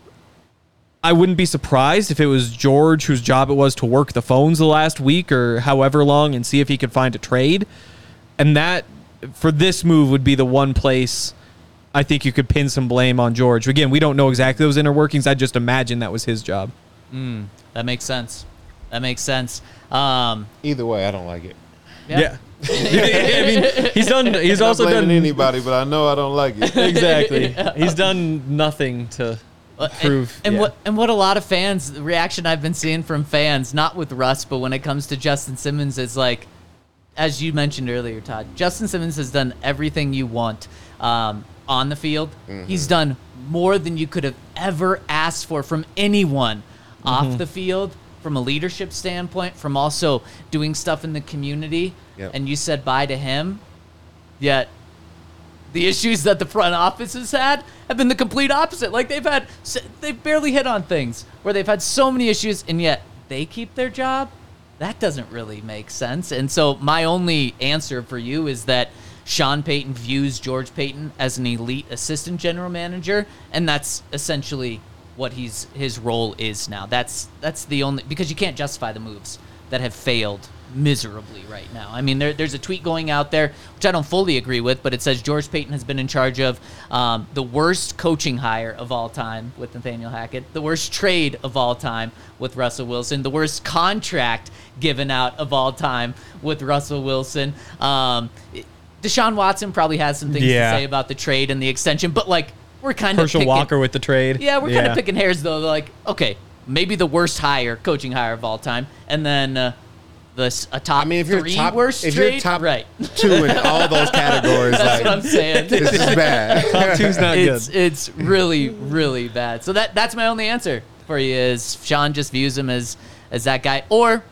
I wouldn't be surprised if it was George whose job it was to work the phones the last week or however long and see if he could find a trade. And that, for this move, would be the one place I think you could pin some blame on George. Again, we don't know exactly those inner workings. I just imagine that was his job. Mm, that makes sense. That makes sense. Um, Either way, I don't like it. Yeah. yeah. I mean, he's done. He's I'm also not blaming done anybody, but I know I don't like it. exactly. He's done nothing to prove. And, and yeah. what and what a lot of fans, the reaction I've been seeing from fans, not with Russ, but when it comes to Justin Simmons, is like, as you mentioned earlier, Todd, Justin Simmons has done everything you want um, on the field. Mm-hmm. He's done more than you could have ever asked for from anyone mm-hmm. off the field, from a leadership standpoint, from also doing stuff in the community. Yep. And you said bye to him, yet the issues that the front office has had have been the complete opposite. Like they've had, they've barely hit on things where they've had so many issues, and yet they keep their job. That doesn't really make sense. And so my only answer for you is that Sean Payton views George Payton as an elite assistant general manager, and that's essentially what he's his role is now. That's that's the only, because you can't justify the moves that have failed miserably right now. I mean, there, there's a tweet going out there, which I don't fully agree with, but it says George Payton has been in charge of um, the worst coaching hire of all time with Nathaniel Hackett, the worst trade of all time with Russell Wilson, the worst contract given out of all time with Russell Wilson. Um, Deshaun Watson probably has some things yeah. to say about the trade and the extension, but like, we're kind Herschel of picking, Walker with the trade. Yeah, we're kind yeah. of picking hairs, though. They're like, okay, maybe the worst hire, coaching hire of all time, and then uh, the a top I mean, if you're three top, worst if trade, you're top right? two in all those categories, That's like, what I'm saying. this is bad. Top two's not it's, good. It's really, really bad. So that that's my only answer for you is Sean just views him as as that guy, or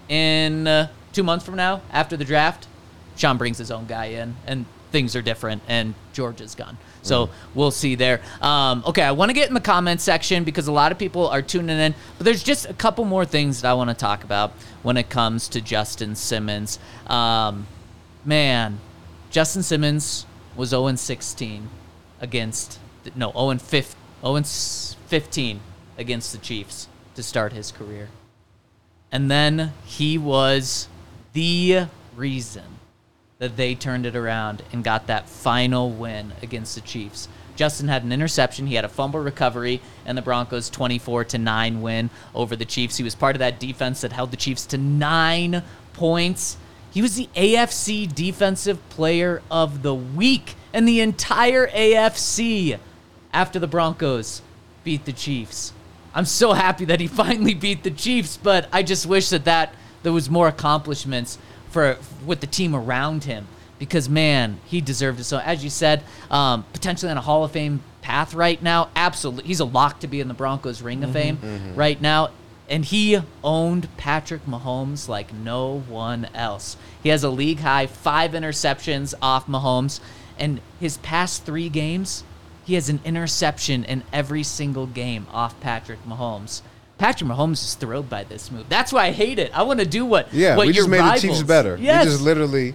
in uh, two months from now, after the draft, Sean brings his own guy in, and things are different, and George is gone. So we'll see there. Um, okay, I want to get in the comments section because a lot of people are tuning in, but there's just a couple more things that I want to talk about when it comes to Justin Simmons. Um, man, Justin Simmons was oh and sixteen against, no, oh and fifteen against the Chiefs to start his career. And then he was the reason that they turned it around and got that final win against the Chiefs. Justin had an interception, he had a fumble recovery, and the Broncos' twenty-four to nine win over the Chiefs. He was part of that defense that held the Chiefs to nine points. He was the A F C Defensive Player of the Week in the entire A F C after the Broncos beat the Chiefs. I'm so happy that he finally beat the Chiefs, but I just wish that, that there was more accomplishments for with the team around him, because man, he deserved it. So as you said, um, potentially on a Hall of Fame path right now. Absolutely, he's a lock to be in the Broncos Ring of Fame mm-hmm. right now, and he owned Patrick Mahomes like no one else. He has a league high five interceptions off Mahomes, and his past three games, he has an interception in every single game off Patrick Mahomes. Patrick Mahomes is thrilled by this move. That's why I hate it. I want to do what yeah, what we your just made rivals. the Chiefs better. Yes. We just literally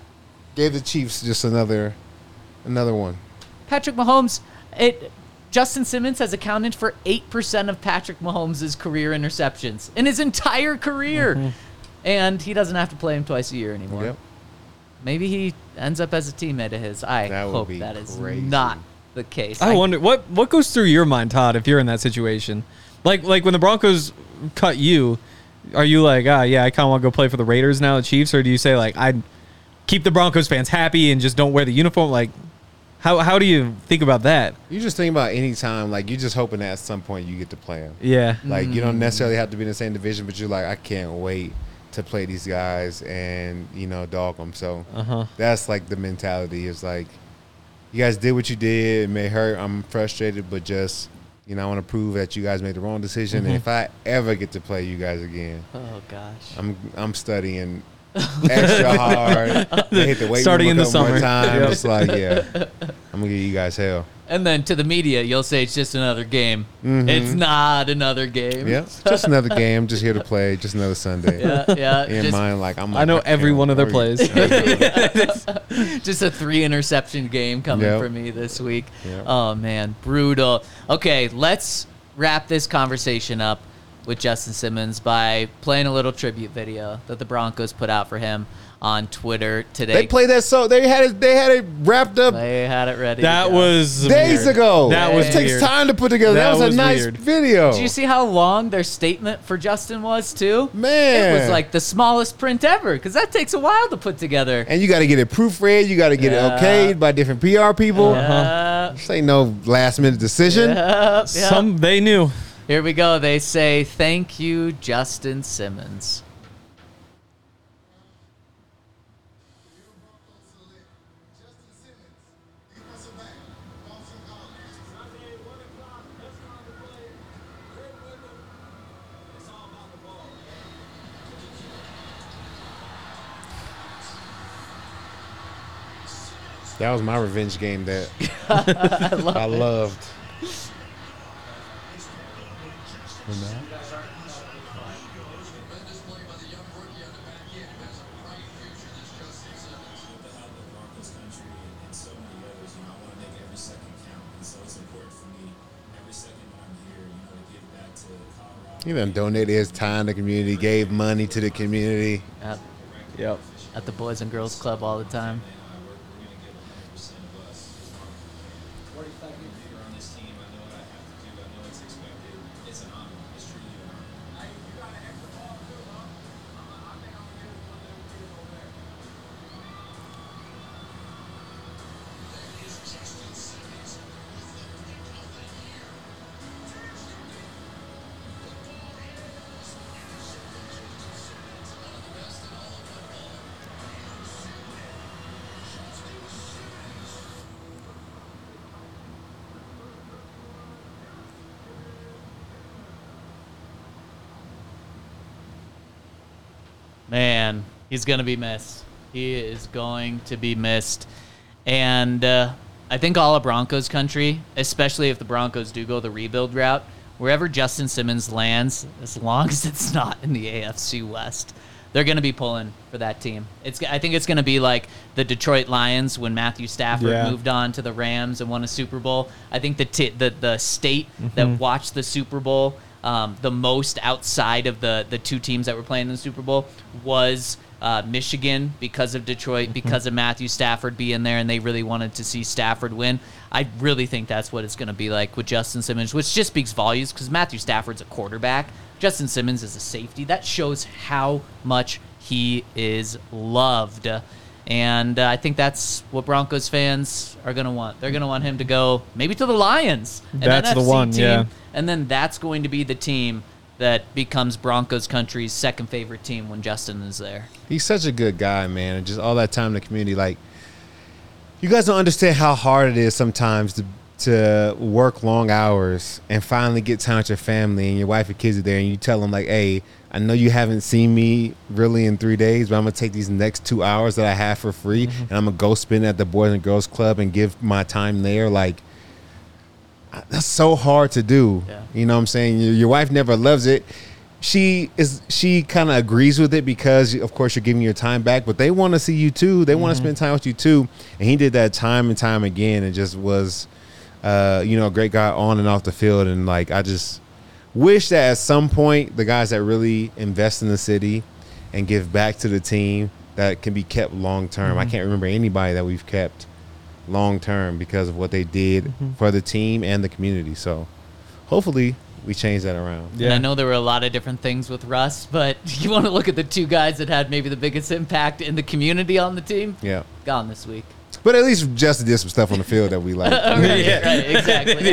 gave the Chiefs just another another one. Patrick Mahomes, it Justin Simmons has accounted for eight percent of Patrick Mahomes' career interceptions in his entire career. Mm-hmm. And he doesn't have to play him twice a year anymore. Yep. Maybe he ends up as a teammate of his. I that hope be that is crazy. not the case. I, I wonder what what goes through your mind, Todd, if you're in that situation. Like like when the Broncos cut you, are you like, ah, yeah, I kind of want to go play for the Raiders now, the Chiefs, or do you say like, I'd keep the Broncos fans happy and just don't wear the uniform? Like, how how do you think about that? You just think about any time, like you're just hoping that at some point you get to play them. Yeah, like you don't necessarily have to be in the same division, but you're like, I can't wait to play these guys and you know dog them. So uh-huh. that's like the mentality. Is like, you guys did what you did. It may hurt. I'm frustrated, but just You know, I want to prove that you guys made the wrong decision. Mm-hmm. And if I ever get to play you guys again, Oh gosh. I'm I'm studying extra hard. They hit the weight Starting room in a the couple more summer. times. Yep. It's like, yeah, I'm gonna give you guys hell. And then to the media, you'll say it's just another game. Mm-hmm. It's not another game. Yeah, just another game. I'm just here to play. Just another Sunday. Yeah, yeah. In just, mind, like I'm. I know like, every damn, one of their are you- plays. just a three interception game coming Yep. for me this week. Yep. Oh man, brutal. Okay, let's wrap this conversation up with Justin Simmons by playing a little tribute video that the Broncos put out for him on Twitter today. They played that so they had it. They had it wrapped up They had it ready. That to go. was days weird. ago. That was it takes weird. time to put together. That, That was a was nice weird. video. Did you see how long their statement for Justin was too? Man. It was like the smallest print ever because that takes a while to put together. And you got to get it proofread. You got to get Yeah. it okayed by different P R people. Yeah. This ain't no last minute decision. Yeah, yeah. Some they knew. Here we go. They say, thank you, Justin Simmons. That was my revenge game that I, love it. loved. He done donated his time to the community, gave money to the community. Yep. Yep. At the Boys and Girls Club all the time. Man, he's going to be missed. He is going to be missed. And uh, I think all of Broncos country, especially if the Broncos do go the rebuild route, wherever Justin Simmons lands, as long as it's not in the A F C West, they're going to be pulling for that team. It's. I think it's going to be like the Detroit Lions when Matthew Stafford Yeah. moved on to the Rams and won a Super Bowl. I think the t- the, the state that watched the Super Bowl um, the most outside of the, the two teams that were playing in the Super Bowl was uh, Michigan because of Detroit, because of Matthew Stafford being there, and they really wanted to see Stafford win. I really think that's what it's going to be like with Justin Simmons, which just speaks volumes because Matthew Stafford's a quarterback. Justin Simmons is a safety. That shows how much he is loved. And uh, I think that's what Broncos fans are going to want. They're going to want him to go maybe to the Lions. an That's the N F C one, team, yeah. And then that's going to be the team that becomes Broncos country's second favorite team when Justin is there. He's such a good guy, man. And just all that time in the community. Like, you guys don't understand how hard it is sometimes to to work long hours and finally get time with your family and your wife and kids are there and you tell them, like, hey, I know you haven't seen me really in three days, but I'm going to take these next two hours that I have for free Mm-hmm. and I'm going to go spend it at the Boys and Girls Club and give my time there. Like, that's so hard to do. Yeah. You know what I'm saying? Your, your wife never loves it. She is. She kind of agrees with it because, of course, you're giving your time back. But they want to see you too. They want to spend time with you too. And he did that time and time again. And just was, uh, you know, a great guy on and off the field. And like, I just wish that at some point the guys that really invest in the city and give back to the team that can be kept long term. I can't remember anybody that we've kept long term because of what they did for the team and the community. So hopefully we change that around. And I know there were a lot of different things with Russ, but you want to look at the two guys that had maybe the biggest impact in the community on the team? Yeah. Gone this week. But at least Justin did some stuff on the field that we like. right, right, exactly.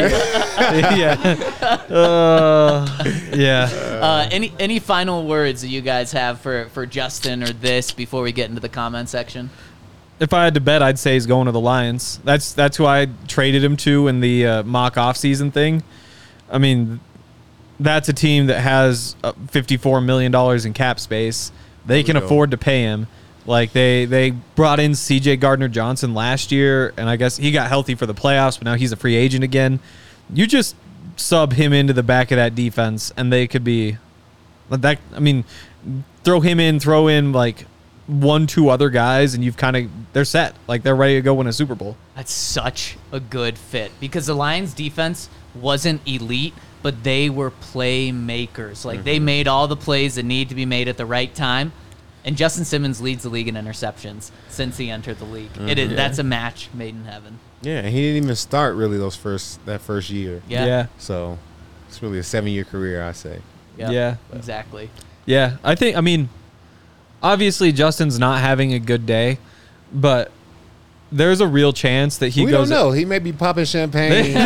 yeah. Uh, yeah. Uh, any any final words that you guys have for, for Justin or this before we get into the comment section? If I had to bet, I'd say he's going to the Lions. That's that's who I traded him to in the uh, mock off-season thing. I mean, that's a team that has uh, fifty-four million dollars in cap space. They can go. afford to pay him. Like, they, they brought in C J Gardner-Johnson last year, and I guess he got healthy for the playoffs, but now he's a free agent again. You just sub him into the back of that defense, and they could be that. I mean, throw him in, throw in like one, two other guys, and you've kind of they're set. Like, they're ready to go win a Super Bowl. That's such a good fit because the Lions defense wasn't elite, but they were playmakers. Like, mm-hmm. they made all the plays that need to be made at the right time. And Justin Simmons leads the league in interceptions since he entered the league. Mm-hmm. It is, that's a match made in heaven. Yeah, he didn't even start really those first that first year. Yeah. yeah. So it's really a seven-year career, I say. Yep, yeah. Exactly. Yeah, I think, I mean, obviously Justin's not having a good day, but there's a real chance that he we goes. We don't know. He may be popping champagne.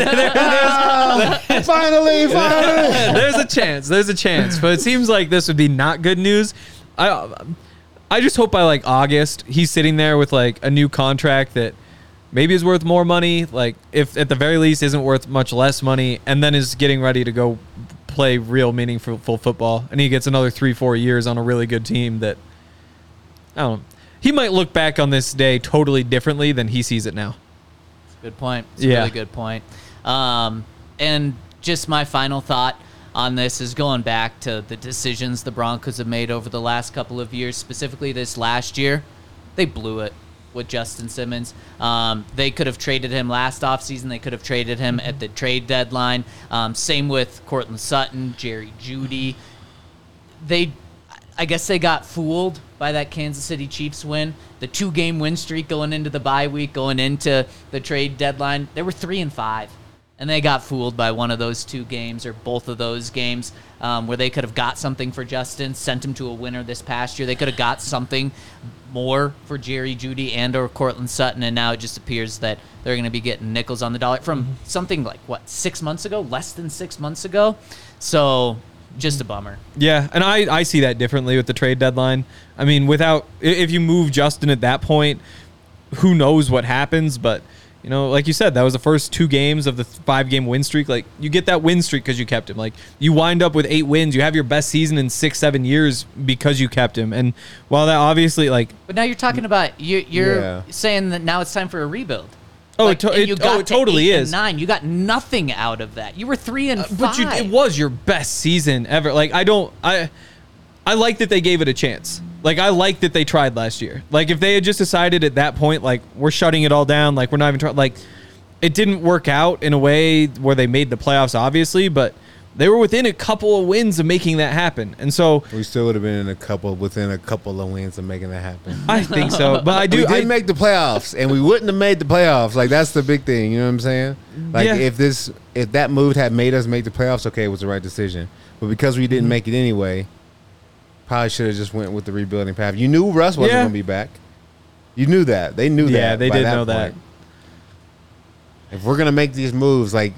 ah, finally, finally. There's a chance. There's a chance. But it seems like this would be not good news. I I just hope by like August he's sitting there with like a new contract that maybe is worth more money, like if at the very least isn't worth much less money, and then is getting ready to go play real meaningful football, and he gets another three, four years on a really good team that, I don't know. He might look back on this day totally differently than he sees it now. That's a good point. It's a yeah. really good point. Um, and just my final thought on this is going back to the decisions the Broncos have made over the last couple of years, specifically this last year. They blew it with Justin Simmons. Um, they could have traded him last offseason. They could have traded him at the trade deadline. Um, same with Cortland Sutton, Jerry Jeudy. They, I guess they got fooled by that Kansas City Chiefs win. The two-game win streak going into the bye week, going into the trade deadline. They were three and five. And they got fooled by one of those two games or both of those games um, where they could have got something for Justin, sent him to a winner this past year. They could have got something more for Jerry Jeudy and or Cortland Sutton, and now it just appears that they're going to be getting nickels on the dollar from mm-hmm. something like, what, six months ago? Less than six months ago? So just a bummer. Yeah, and I, I see that differently with the trade deadline. I mean, without if you move Justin at that point, who knows what happens, but you know, like you said, that was the first two games of the five-game win streak. Like, you get that win streak because you kept him. Like, you wind up with eight wins. You have your best season in six, seven years because you kept him. And while that obviously, like... But now you're talking about... You, you're yeah. saying that now it's time for a rebuild. Oh, like, it, to, you it, got oh, it totally eight is. And nine. You got nothing out of that. You were three and uh, five. But you, it was your best season ever. Like, I don't... I I like that they gave it a chance. Like, I like that they tried last year. Like, if they had just decided at that point, like, we're shutting it all down, like, we're not even trying... Like... It didn't work out in a way where they made the playoffs, obviously, but they were within a couple of wins of making that happen. And so we still would have been in a couple within a couple of wins of making that happen. I think so, but I do. We did I, make the playoffs, and we wouldn't have made the playoffs. Like, that's the big thing. You know what I'm saying? Like, yeah. if this, if that move had made us make the playoffs, okay, it was the right decision. But because we didn't mm-hmm. make it anyway, probably should have just went with the rebuilding path. You knew Russ wasn't yeah. going to be back. You knew that. They knew that. Yeah, they did that know point. that. If we're gonna make these moves, like,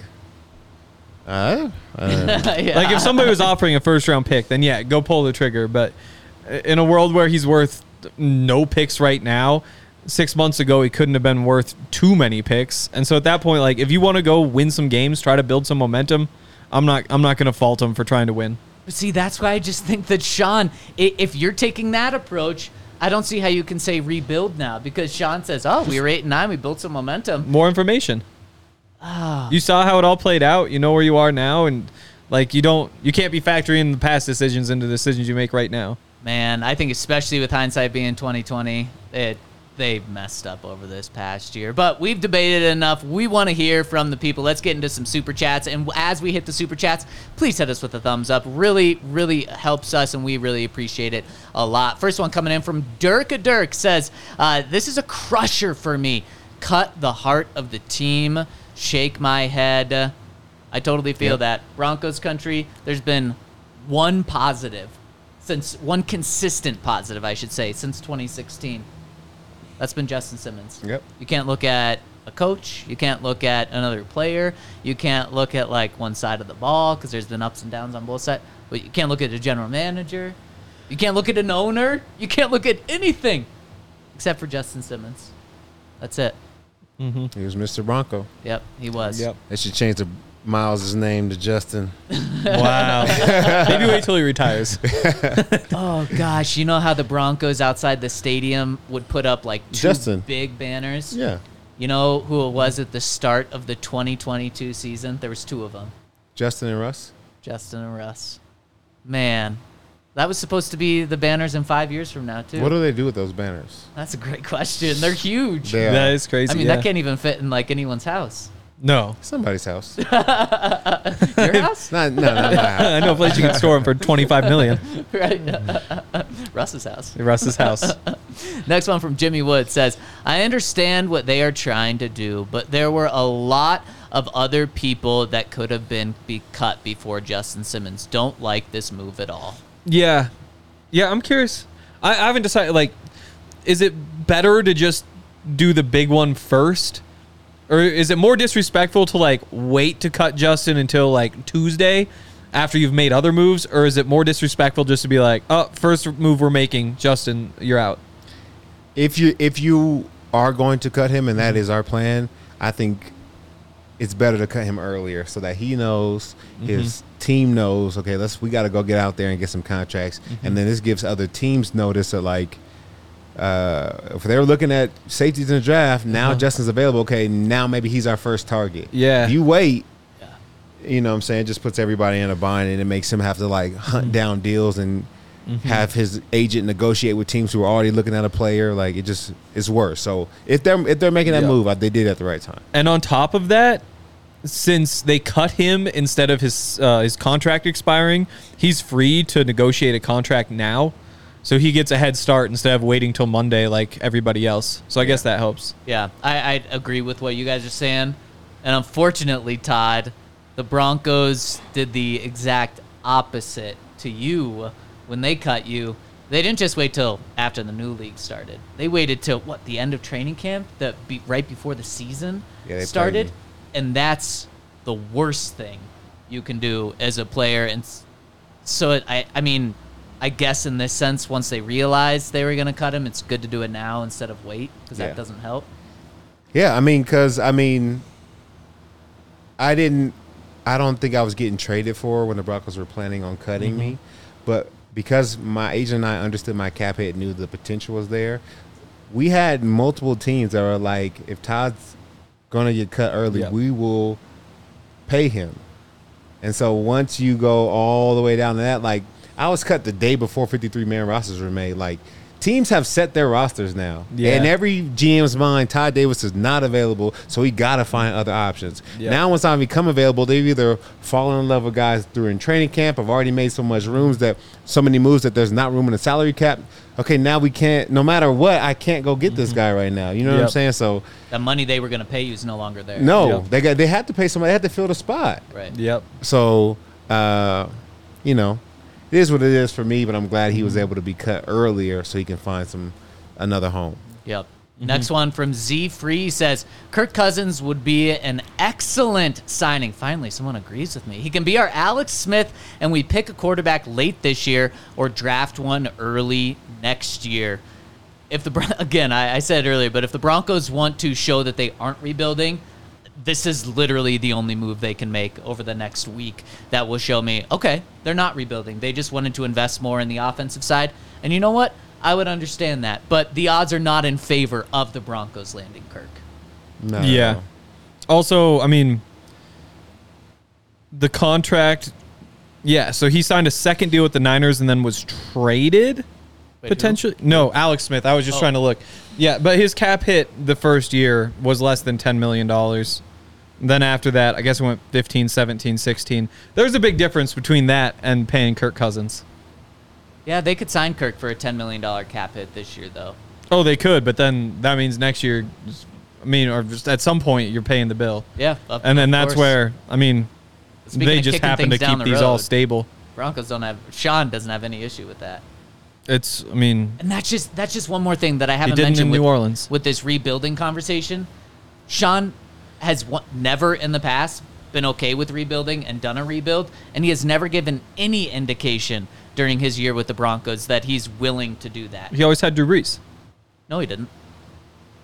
uh, uh yeah. like if somebody was offering a first round pick, then yeah, go pull the trigger. But in a world where he's worth no picks right now, six months ago he couldn't have been worth too many picks. And so at that point, like, if you want to go win some games, try to build some momentum, I'm not I'm not gonna fault him for trying to win. But see, that's why I just think that Sean, if you're taking that approach, I don't see how you can say rebuild now, because Sean says, "Oh, we were eight and nine, we built some momentum." More information. Oh. You saw how it all played out. You know where you are now, and like you don't, you can't be factoring the past decisions into the decisions you make right now. Man, I think especially with hindsight being twenty twenty, it they messed up over this past year. But we've debated enough. We want to hear from the people. Let's get into some super chats. And as we hit the super chats, please hit us with a thumbs up. Really, really helps us, and we really appreciate it a lot. First one coming in from Dirk. Dirk says, uh, "This is a crusher for me. Cut the heart of the team. Shake my head." I totally feel yep. that. Broncos country, there's been one positive, since one consistent positive, I should say, since twenty sixteen. That's been Justin Simmons. Yep. You can't look at a coach. You can't look at another player. You can't look at, like, one side of the ball, because there's been ups and downs on both sides. But you can't look at a general manager. You can't look at an owner. You can't look at anything except for Justin Simmons. That's it. Mm-hmm. He was Mister Bronco. Yep, he was. Yep. They should change the Miles' name to Justin. Wow. Maybe wait till he retires. Oh gosh, you know how the Broncos outside the stadium would put up like two Justin. big banners? Yeah. You know who it was at the start of the twenty twenty-two season? There was two of them, Justin and Russ. Justin and Russ. Man, that was supposed to be the banners in five years from now too. What do they do with those banners? That's a great question. They're huge. They are. That is crazy. I mean, yeah. that can't even fit in like anyone's house. No. Somebody's house. Your house? not, no, not my house. I know a place you can store them for twenty-five million Right. Russ's house. Russ's house. Next one from Jimmy Wood says, I understand what they are trying to do, but there were a lot of other people that could have been be cut before Justin Simmons. Don't like this move at all. Yeah. Yeah, I'm curious. I, I haven't decided, like, is it better to just do the big one first? Or is it more disrespectful to, like, wait to cut Justin until, like, Tuesday after you've made other moves? Or is it more disrespectful just to be like, oh, first move we're making, Justin, you're out? If you if you are going to cut him, and that is our plan, I think it's better to cut him earlier so that he knows, his team knows, okay, let's we got to go get out there and get some contracts. Mm-hmm. And then this gives other teams notice that, like, uh, if they were looking at safeties in the draft, now Uh-huh. Justin's available, okay, now maybe he's our first target. Yeah. If you wait, Yeah. you know what I'm saying, it just puts everybody in a bind, and it makes him have to, like, hunt Mm-hmm. down deals and have his agent negotiate with teams who are already looking at a player. Like, it just it's worse. So if they're if they're making that Yeah. move, I- they did it at the right time. And on top of that, since they cut him instead of his uh, his contract expiring, he's free to negotiate a contract now. So he gets a head start instead of waiting till Monday like everybody else. So I guess that helps. Yeah, I, I agree with what you guys are saying. And unfortunately, Todd, the Broncos did the exact opposite to you when they cut you. They didn't just wait till after the new league started. They waited till, what, the end of training camp, the, be, right before the season Yeah, they started? played And that's the worst thing you can do as a player. And s- so, it, I, I mean, I guess in this sense, once they realized they were going to cut him, it's good to do it now instead of wait, because Yeah. that doesn't help. Yeah, I mean, because, I mean, I didn't, I don't think I was getting traded for when the Broncos were planning on cutting me. But because my agent and I understood my cap hit, knew the potential was there, we had multiple teams that were like, if Todd's going to get cut early, Yep. we will pay him. And so once you go all the way down to that, like, I was cut the day before fifty-three man rosters were made. Like, teams have set their rosters now. Yeah. In every G M's mind, Todd Davis is not available, so he got to find other options. Yep. Now, once I become available, they've either fallen in love with guys through in training camp, have already made so much rooms that so many moves that there's not room in the salary cap. Okay, now we can't, no matter what, I can't go get this guy right now. You know what I'm Yep. saying? So, The money they were going to pay you is no longer there. no, Yep. they got they had to pay somebody, they had to fill the spot. Right. Yep. So, uh, you know, it is what it is for me, but I'm glad he was able to be cut earlier so he can find some another home. Yep. Next one from Z Free says Kirk Cousins would be an excellent signing. Finally, someone agrees with me. He can be our Alex Smith, and we pick a quarterback late this year or draft one early next year. If the Bron- again, I, I said earlier, but if the Broncos want to show that they aren't rebuilding, this is literally the only move they can make over the next week that will show me, okay, they're not rebuilding. They just wanted to invest more in the offensive side. And you know what? I would understand that. But the odds are not in favor of the Broncos landing Kirk. No, Yeah. no. Also, I mean, the contract. Yeah, so he signed a second deal with the Niners and then was traded. Wait, Potentially, no, Alex Smith. I was just Oh. trying to look. Yeah, but his cap hit the first year was less than ten million dollars. Then after that, I guess it went fifteen, seventeen, sixteen. There's a big difference between that and paying Kirk Cousins. Yeah, they could sign Kirk for a ten million dollars cap hit this year, though. Oh, they could, but then that means next year, I mean, or just at some point, you're paying the bill. Yeah. of- And then of that's course. where, I mean, Speaking they of just kicking happen to things down keep the these all road, stable. Broncos don't have, Sean doesn't have any issue with that. It's, I mean, And that's just that's just one more thing that I he haven't didn't mentioned in with, New Orleans. with this rebuilding conversation. Sean has one, never in the past been okay with rebuilding and done a rebuild, and he has never given any indication during his year with the Broncos that he's willing to do that. He always had Drew Brees. No, he didn't.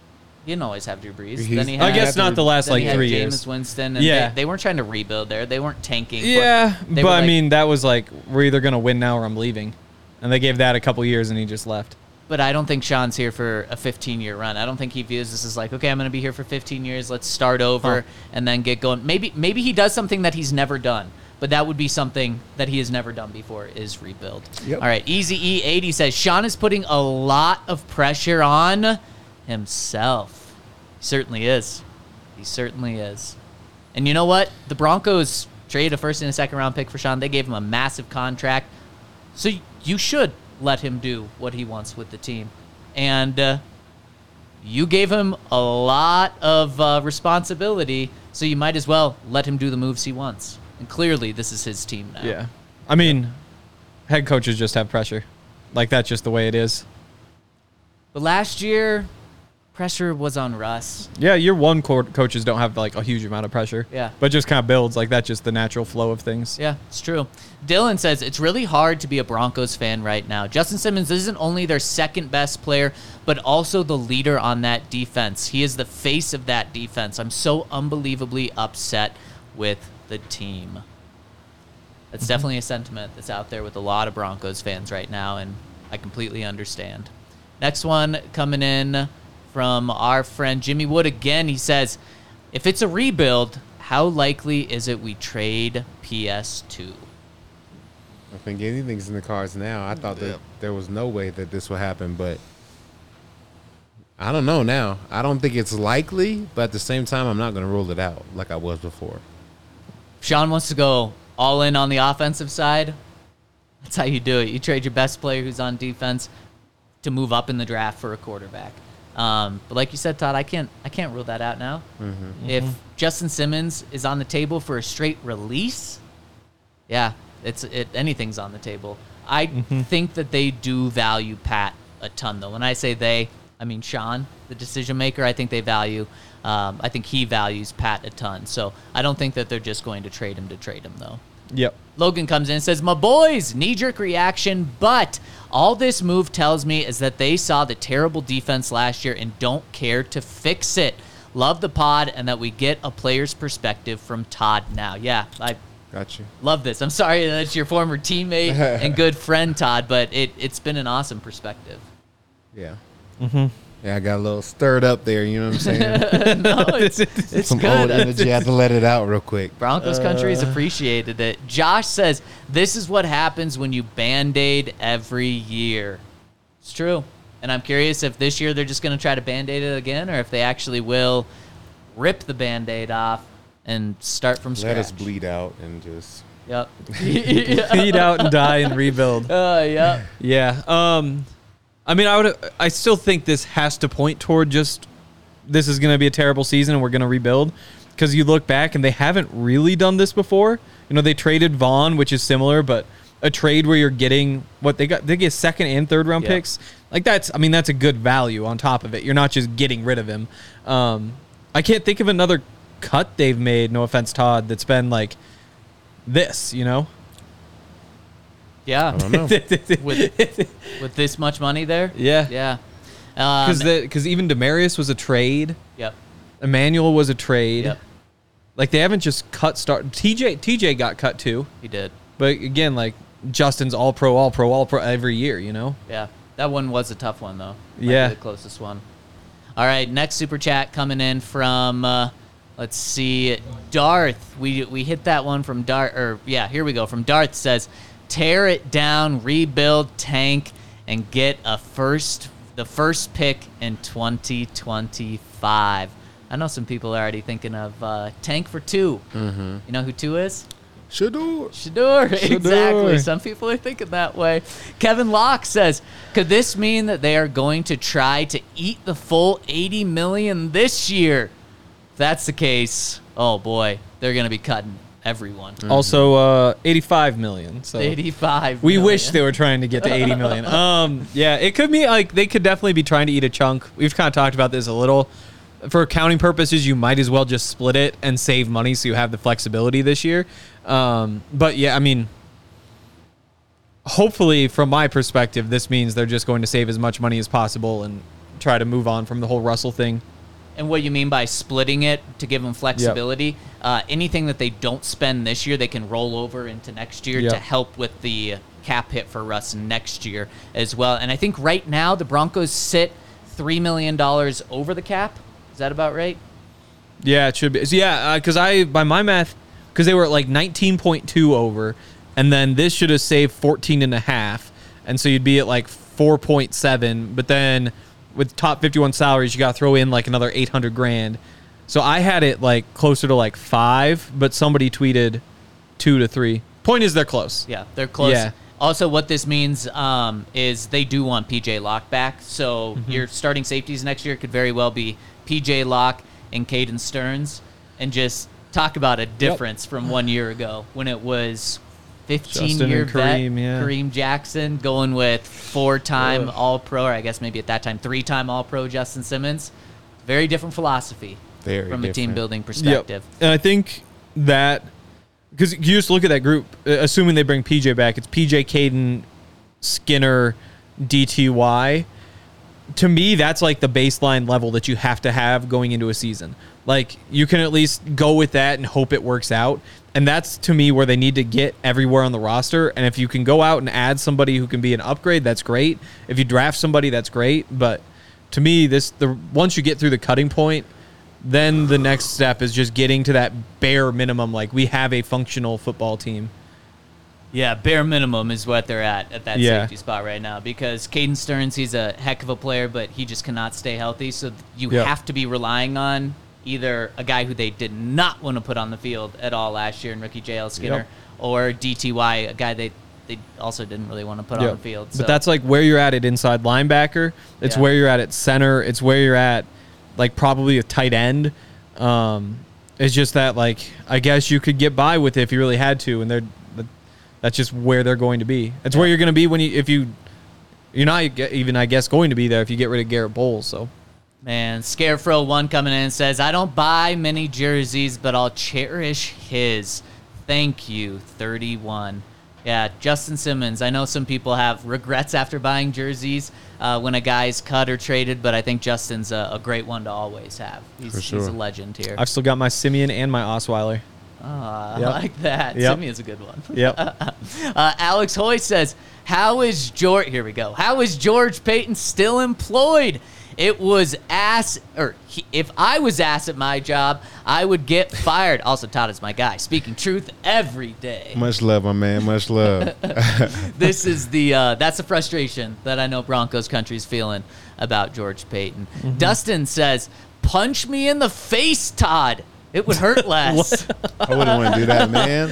He didn't always have Drew Brees. He's- Then he I had, guess not the last then like he had three Jameis years. Winston. And Yeah. they, they weren't trying to rebuild there. They weren't tanking. for- Yeah, they but were I like- mean, that was like, we're either going to win now or I'm leaving. And they gave that a couple years and he just left. But I don't think Sean's here for a fifteen-year run. I don't think he views this as like, okay, I'm going to be here for fifteen years. Let's start over Huh. and then get going. Maybe maybe he does something that he's never done, but that would be something that he has never done before is rebuild. Yep. All right, Easy E eighty says, Sean is putting a lot of pressure on himself. He certainly is. He certainly is. And you know what? The Broncos traded a first and a second round pick for Sean. They gave him a massive contract. So you should let him do what he wants with the team. And uh, you gave him a lot of uh, responsibility, so you might as well let him do the moves he wants. And clearly, this is his team now. Yeah. I mean, head coaches just have pressure. Like, that's just the way it is. But last year, pressure was on Russ. Yeah, year one co- coaches don't have, like, a huge amount of pressure. Yeah. But just kind of builds. Like, that's just the natural flow of things. Yeah, it's true. Dylan says, it's really hard to be a Broncos fan right now. Justin Simmons isn't only their second best player, but also the leader on that defense. He is the face of that defense. I'm so unbelievably upset with the team. That's Mm-hmm. definitely a sentiment that's out there with a lot of Broncos fans right now, and I completely understand. Next one coming in from our friend Jimmy Wood again. He says, if it's a rebuild, how likely is it we trade P S two? I think anything's in the cards now. I thought that there was no way that this would happen, but I don't know now. I don't think it's likely, but at the same time, I'm not going to rule it out like I was before. Sean wants to go all in on the offensive side. That's how you do it. You trade your best player who's on defense to move up in the draft for a quarterback. Um, but like you said, Todd, I can't I can't rule that out now. Mm-hmm. If Justin Simmons is on the table for a straight release, yeah, it's it anything's on the table. I think that they do value Pat a ton, though. When I say they, I mean Sean, the decision maker. I think they value. Um, I think he values Pat a ton. So I don't think that they're just going to trade him to trade him, though. Yep. Logan comes in and says, my boys, knee-jerk reaction, but all this move tells me is that they saw the terrible defense last year and don't care to fix it. Love the pod and that we get a player's perspective from Todd now. Yeah, I Got you. love this. I'm sorry that it's your former teammate and good friend, Todd, but it, it's been an awesome perspective. Yeah. Mm-hmm. Yeah, I got a little stirred up there. You know what I'm saying? No, it's, it's Some good. old energy. I had to let it out real quick. Broncos country has appreciated it. Josh says, this is what happens when you Band-Aid every year. It's true. And I'm curious if this year they're just going to try to Band-Aid it again or if they actually will rip the Band-Aid off and start from scratch. Let us bleed out and just. Yep. Feed out and die and rebuild. Uh, yep. Yeah. Um, I mean, I would. I still think this has to point toward just this is going to be a terrible season and we're going to rebuild. Because you look back and they haven't really done this before. You know, they traded Vaughn, which is similar, but a trade where you're getting what they got. They get second and third round Yeah. picks. Like that's. I mean, that's a good value on top of it. You're not just getting rid of him. Um, I can't think of another cut they've made. No offense, Todd. That's been like this. You know. Yeah. I don't know. with, with this much money there? Yeah. Yeah. Um, Because because even Demarius was a trade. Yep. Emmanuel was a trade. Yep. Like they haven't just cut start. T J T J got cut too, He did. but again, like Justin's all pro, all pro, all pro every year. You know. Yeah, that one was a tough one, though. Might Yeah. be the closest one. All right, next super chat coming in from, uh, let's see, Darth. We we hit that one from Darth, or yeah, here we go. From Darth says, tear it down, rebuild, tank, and get a first, the first pick in twenty twenty-five. I know some people are already thinking of uh, tank for two. Mm-hmm. You know who two is? Shador. Shador, exactly. Some people are thinking that way. Kevin Locke says, could this mean that they are going to try to eat the full eighty million dollars this year? If that's the case, oh boy, they're going to be cutting everyone. Also, uh, eighty-five million. So eighty-five we million. wish they were trying to get to eighty million. Um, yeah, it could be like they could definitely be trying to eat a chunk. We've kind of talked about this a little. For accounting purposes, you might as well just split it and save money so you have the flexibility this year. Um, but yeah, I mean, hopefully from my perspective, this means they're just going to save as much money as possible and try to move on from the whole Russell thing. and what you mean by splitting it to give them flexibility. Yep. Uh, anything that they don't spend this year, they can roll over into next year yep. to help with the cap hit for Russ next year as well. And I think right now the Broncos sit three million dollars over the cap. Is that about right? Yeah, it should be. Yeah, because uh, I, by my math, because they were at like nineteen point two over, and then this should have saved fourteen and a half, and so you'd be at like four point seven, but then with top fifty-one salaries, you got to throw in like another eight hundred grand. So I had it like closer to like five, but somebody tweeted two to three. Point is they're close. Yeah, they're close. Yeah. Also, what this means um, is they do want P J Locke back. So mm-hmm. your starting safeties next year could very well be P J Locke and Caden Stearns. And just talk about a difference yep. from one year ago when it was fifteen-year vet Kareem, yeah. Kareem Jackson going with four-time All-Pro, or I guess maybe at that time three-time All-Pro Justin Simmons. Very different philosophy very from different. a team-building perspective. Yep. And I think that because you just look at that group, assuming they bring P J back, it's P J, Caden, Skinner, D T Y. To me, that's like the baseline level that you have to have going into a season. Like, you can at least go with that and hope it works out. And that's, to me, where they need to get everywhere on the roster. And if you can go out and add somebody who can be an upgrade, that's great. If you draft somebody, that's great. But to me, this the once you get through the cutting point, then the next step is just getting to that bare minimum. Like, we have a functional football team. Yeah, bare minimum is what they're at at that yeah. safety spot right now, because Caden Stearns, he's a heck of a player, but he just cannot stay healthy. So you yep. have to be relying on either a guy who they did not want to put on the field at all last year in rookie J L Skinner, yep. or D T Y, a guy they they also didn't really want to put yep. on the field. So. But that's like where you're at at inside linebacker. It's yeah. where you're at at center. It's where you're at like probably a tight end. Um, it's just that, like, I guess you could get by with it if you really had to, and they're that's just where they're going to be. It's yeah. where you're going to be when you if you you're not even, I guess, going to be there if you get rid of Garrett Bowles. So, man, Scarefro one coming in and says, "I don't buy many jerseys, but I'll cherish his. Thank you, thirty-one." Yeah, Justin Simmons. I know some people have regrets after buying jerseys uh, when a guy's cut or traded, but I think Justin's a, a great one to always have. He's, For sure. he's a legend here. I've still got my Simeon and my Osweiler. Oh, yep. I like that. Yep. Simeon's a good one. Yep. uh, Alex Hoy says, "How is George?" Here we go. How is George Paton still employed? It was ass, or he, if I was ass at my job, I would get fired. Also, Todd is my guy, speaking truth every day. Much love, my man. Much love. This is the uh, that's the frustration that I know Broncos country's feeling about George Paton. Mm-hmm. Dustin says, "Punch me in the face, Todd. It would hurt less." I wouldn't want to do that, man.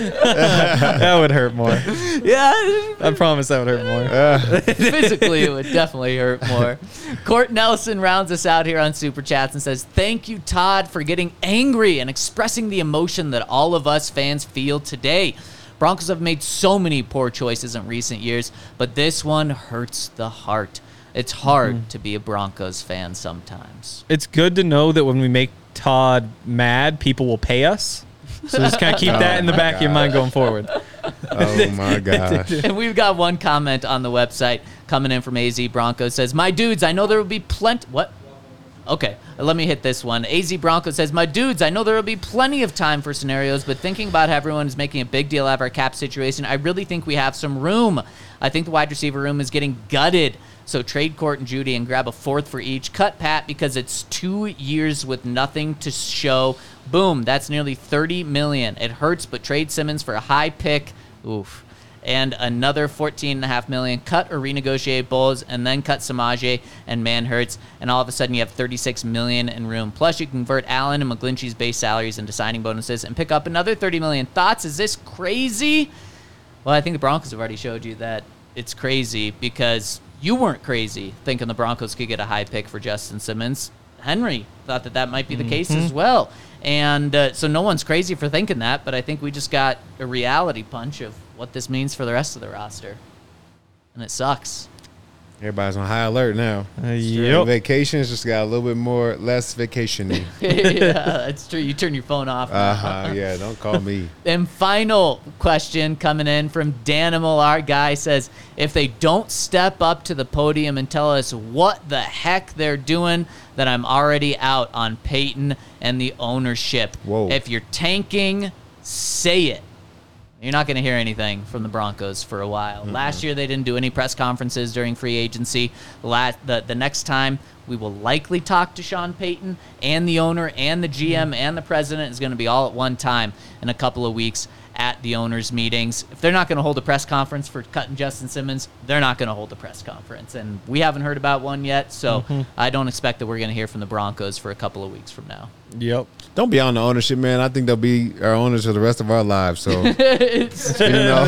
That would hurt more. Yeah. I promise that would hurt more. Uh. Physically, it would definitely hurt more. Court Nelson rounds us out here on Super Chats and says, "Thank you, Todd, for getting angry and expressing the emotion that all of us fans feel today. Broncos have made so many poor choices in recent years, but this one hurts the heart. It's hard mm-hmm. to be a Broncos fan sometimes." It's good to know that when we make Todd mad, people will pay us. So just kind of keep oh that in the back God. of your mind going forward. Oh, my gosh. And we've got one comment on the website coming in from A Z Broncos. Says, "My dudes, I know there will be plenty..." What? Okay, let me hit this one. A Z Bronco says, "My dudes, I know there will be plenty of time for scenarios, but thinking about how everyone is making a big deal out of our cap situation, I really think we have some room. I think the wide receiver room is getting gutted. So trade Court and Judy and grab a fourth for each. Cut Pat because it's two years with nothing to show. Boom, that's nearly thirty million dollars. It hurts, but trade Simmons for a high pick. Oof. And another fourteen point five million dollars. Cut or renegotiate Bowles, and then cut Samaje and Manhertz, and all of a sudden you have thirty-six million dollars in room. Plus you convert Allen and McGlinchey's base salaries into signing bonuses and pick up another thirty million dollars. Thoughts? Is this crazy? Well, I think the Broncos have already showed you that it's crazy, because you weren't crazy thinking the Broncos could get a high pick for Justin Simmons. Henry thought that that might be the mm-hmm. case as well. And uh, so no one's crazy for thinking that, but I think we just got a reality punch of what this means for the rest of the roster. And it sucks. Everybody's on high alert now. Uh, yep. Vacations just got a little bit more, less vacation-y. Yeah, that's true. You turn your phone off. Uh-huh, yeah, don't call me. And final question coming in from Danimal, our guy, says, if they don't step up to the podium and tell us what the heck they're doing, then I'm already out on Peyton and the ownership. Whoa. If you're tanking, say it. You're not going to hear anything from the Broncos for a while. Mm-hmm. Last year, they didn't do any press conferences during free agency. Last, the, the next time, we will likely talk to Sean Payton, and the owner and the G M mm-hmm. and the president is going to be all at one time in a couple of weeks at the owners' meetings. If they're not going to hold a press conference for cutting Justin Simmons, they're not going to hold a press conference. And we haven't heard about one yet, so mm-hmm. I don't expect that we're going to hear from the Broncos for a couple of weeks from now. Yep. Don't be on the ownership, man. I think they'll be our owners for the rest of our lives. So, you know,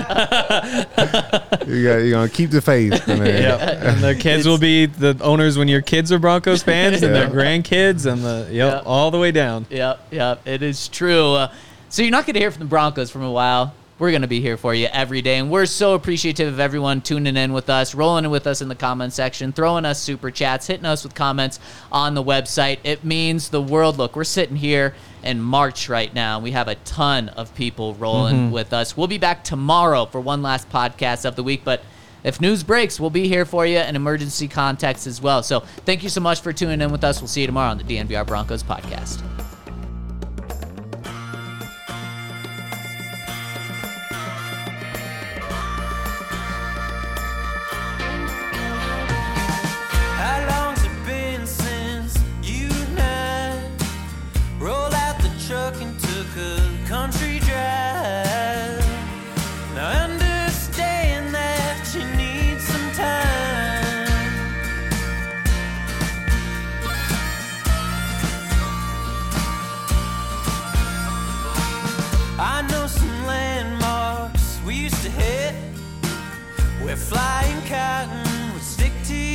you got, you're going to keep the faith, man. Yep. And the kids it's, will be the owners when your kids are Broncos fans and yeah. their grandkids and the, yep, yep, all the way down. Yep, yep, it is true. Uh, so you're not going to hear from the Broncos from a while. We're going to be here for you every day, and we're so appreciative of everyone tuning in with us, rolling with us in the comment section, throwing us super chats, hitting us with comments on the website. It means the world. Look, we're sitting here in March right now. We have a ton of people rolling mm-hmm. with us. We'll be back tomorrow for one last podcast of the week, but if news breaks, we'll be here for you in emergency context as well. So thank you so much for tuning in with us. We'll see you tomorrow on the D N V R Broncos podcast. Country drive. Now understand that you need some time. I know some landmarks we used to hit where flying cotton would stick to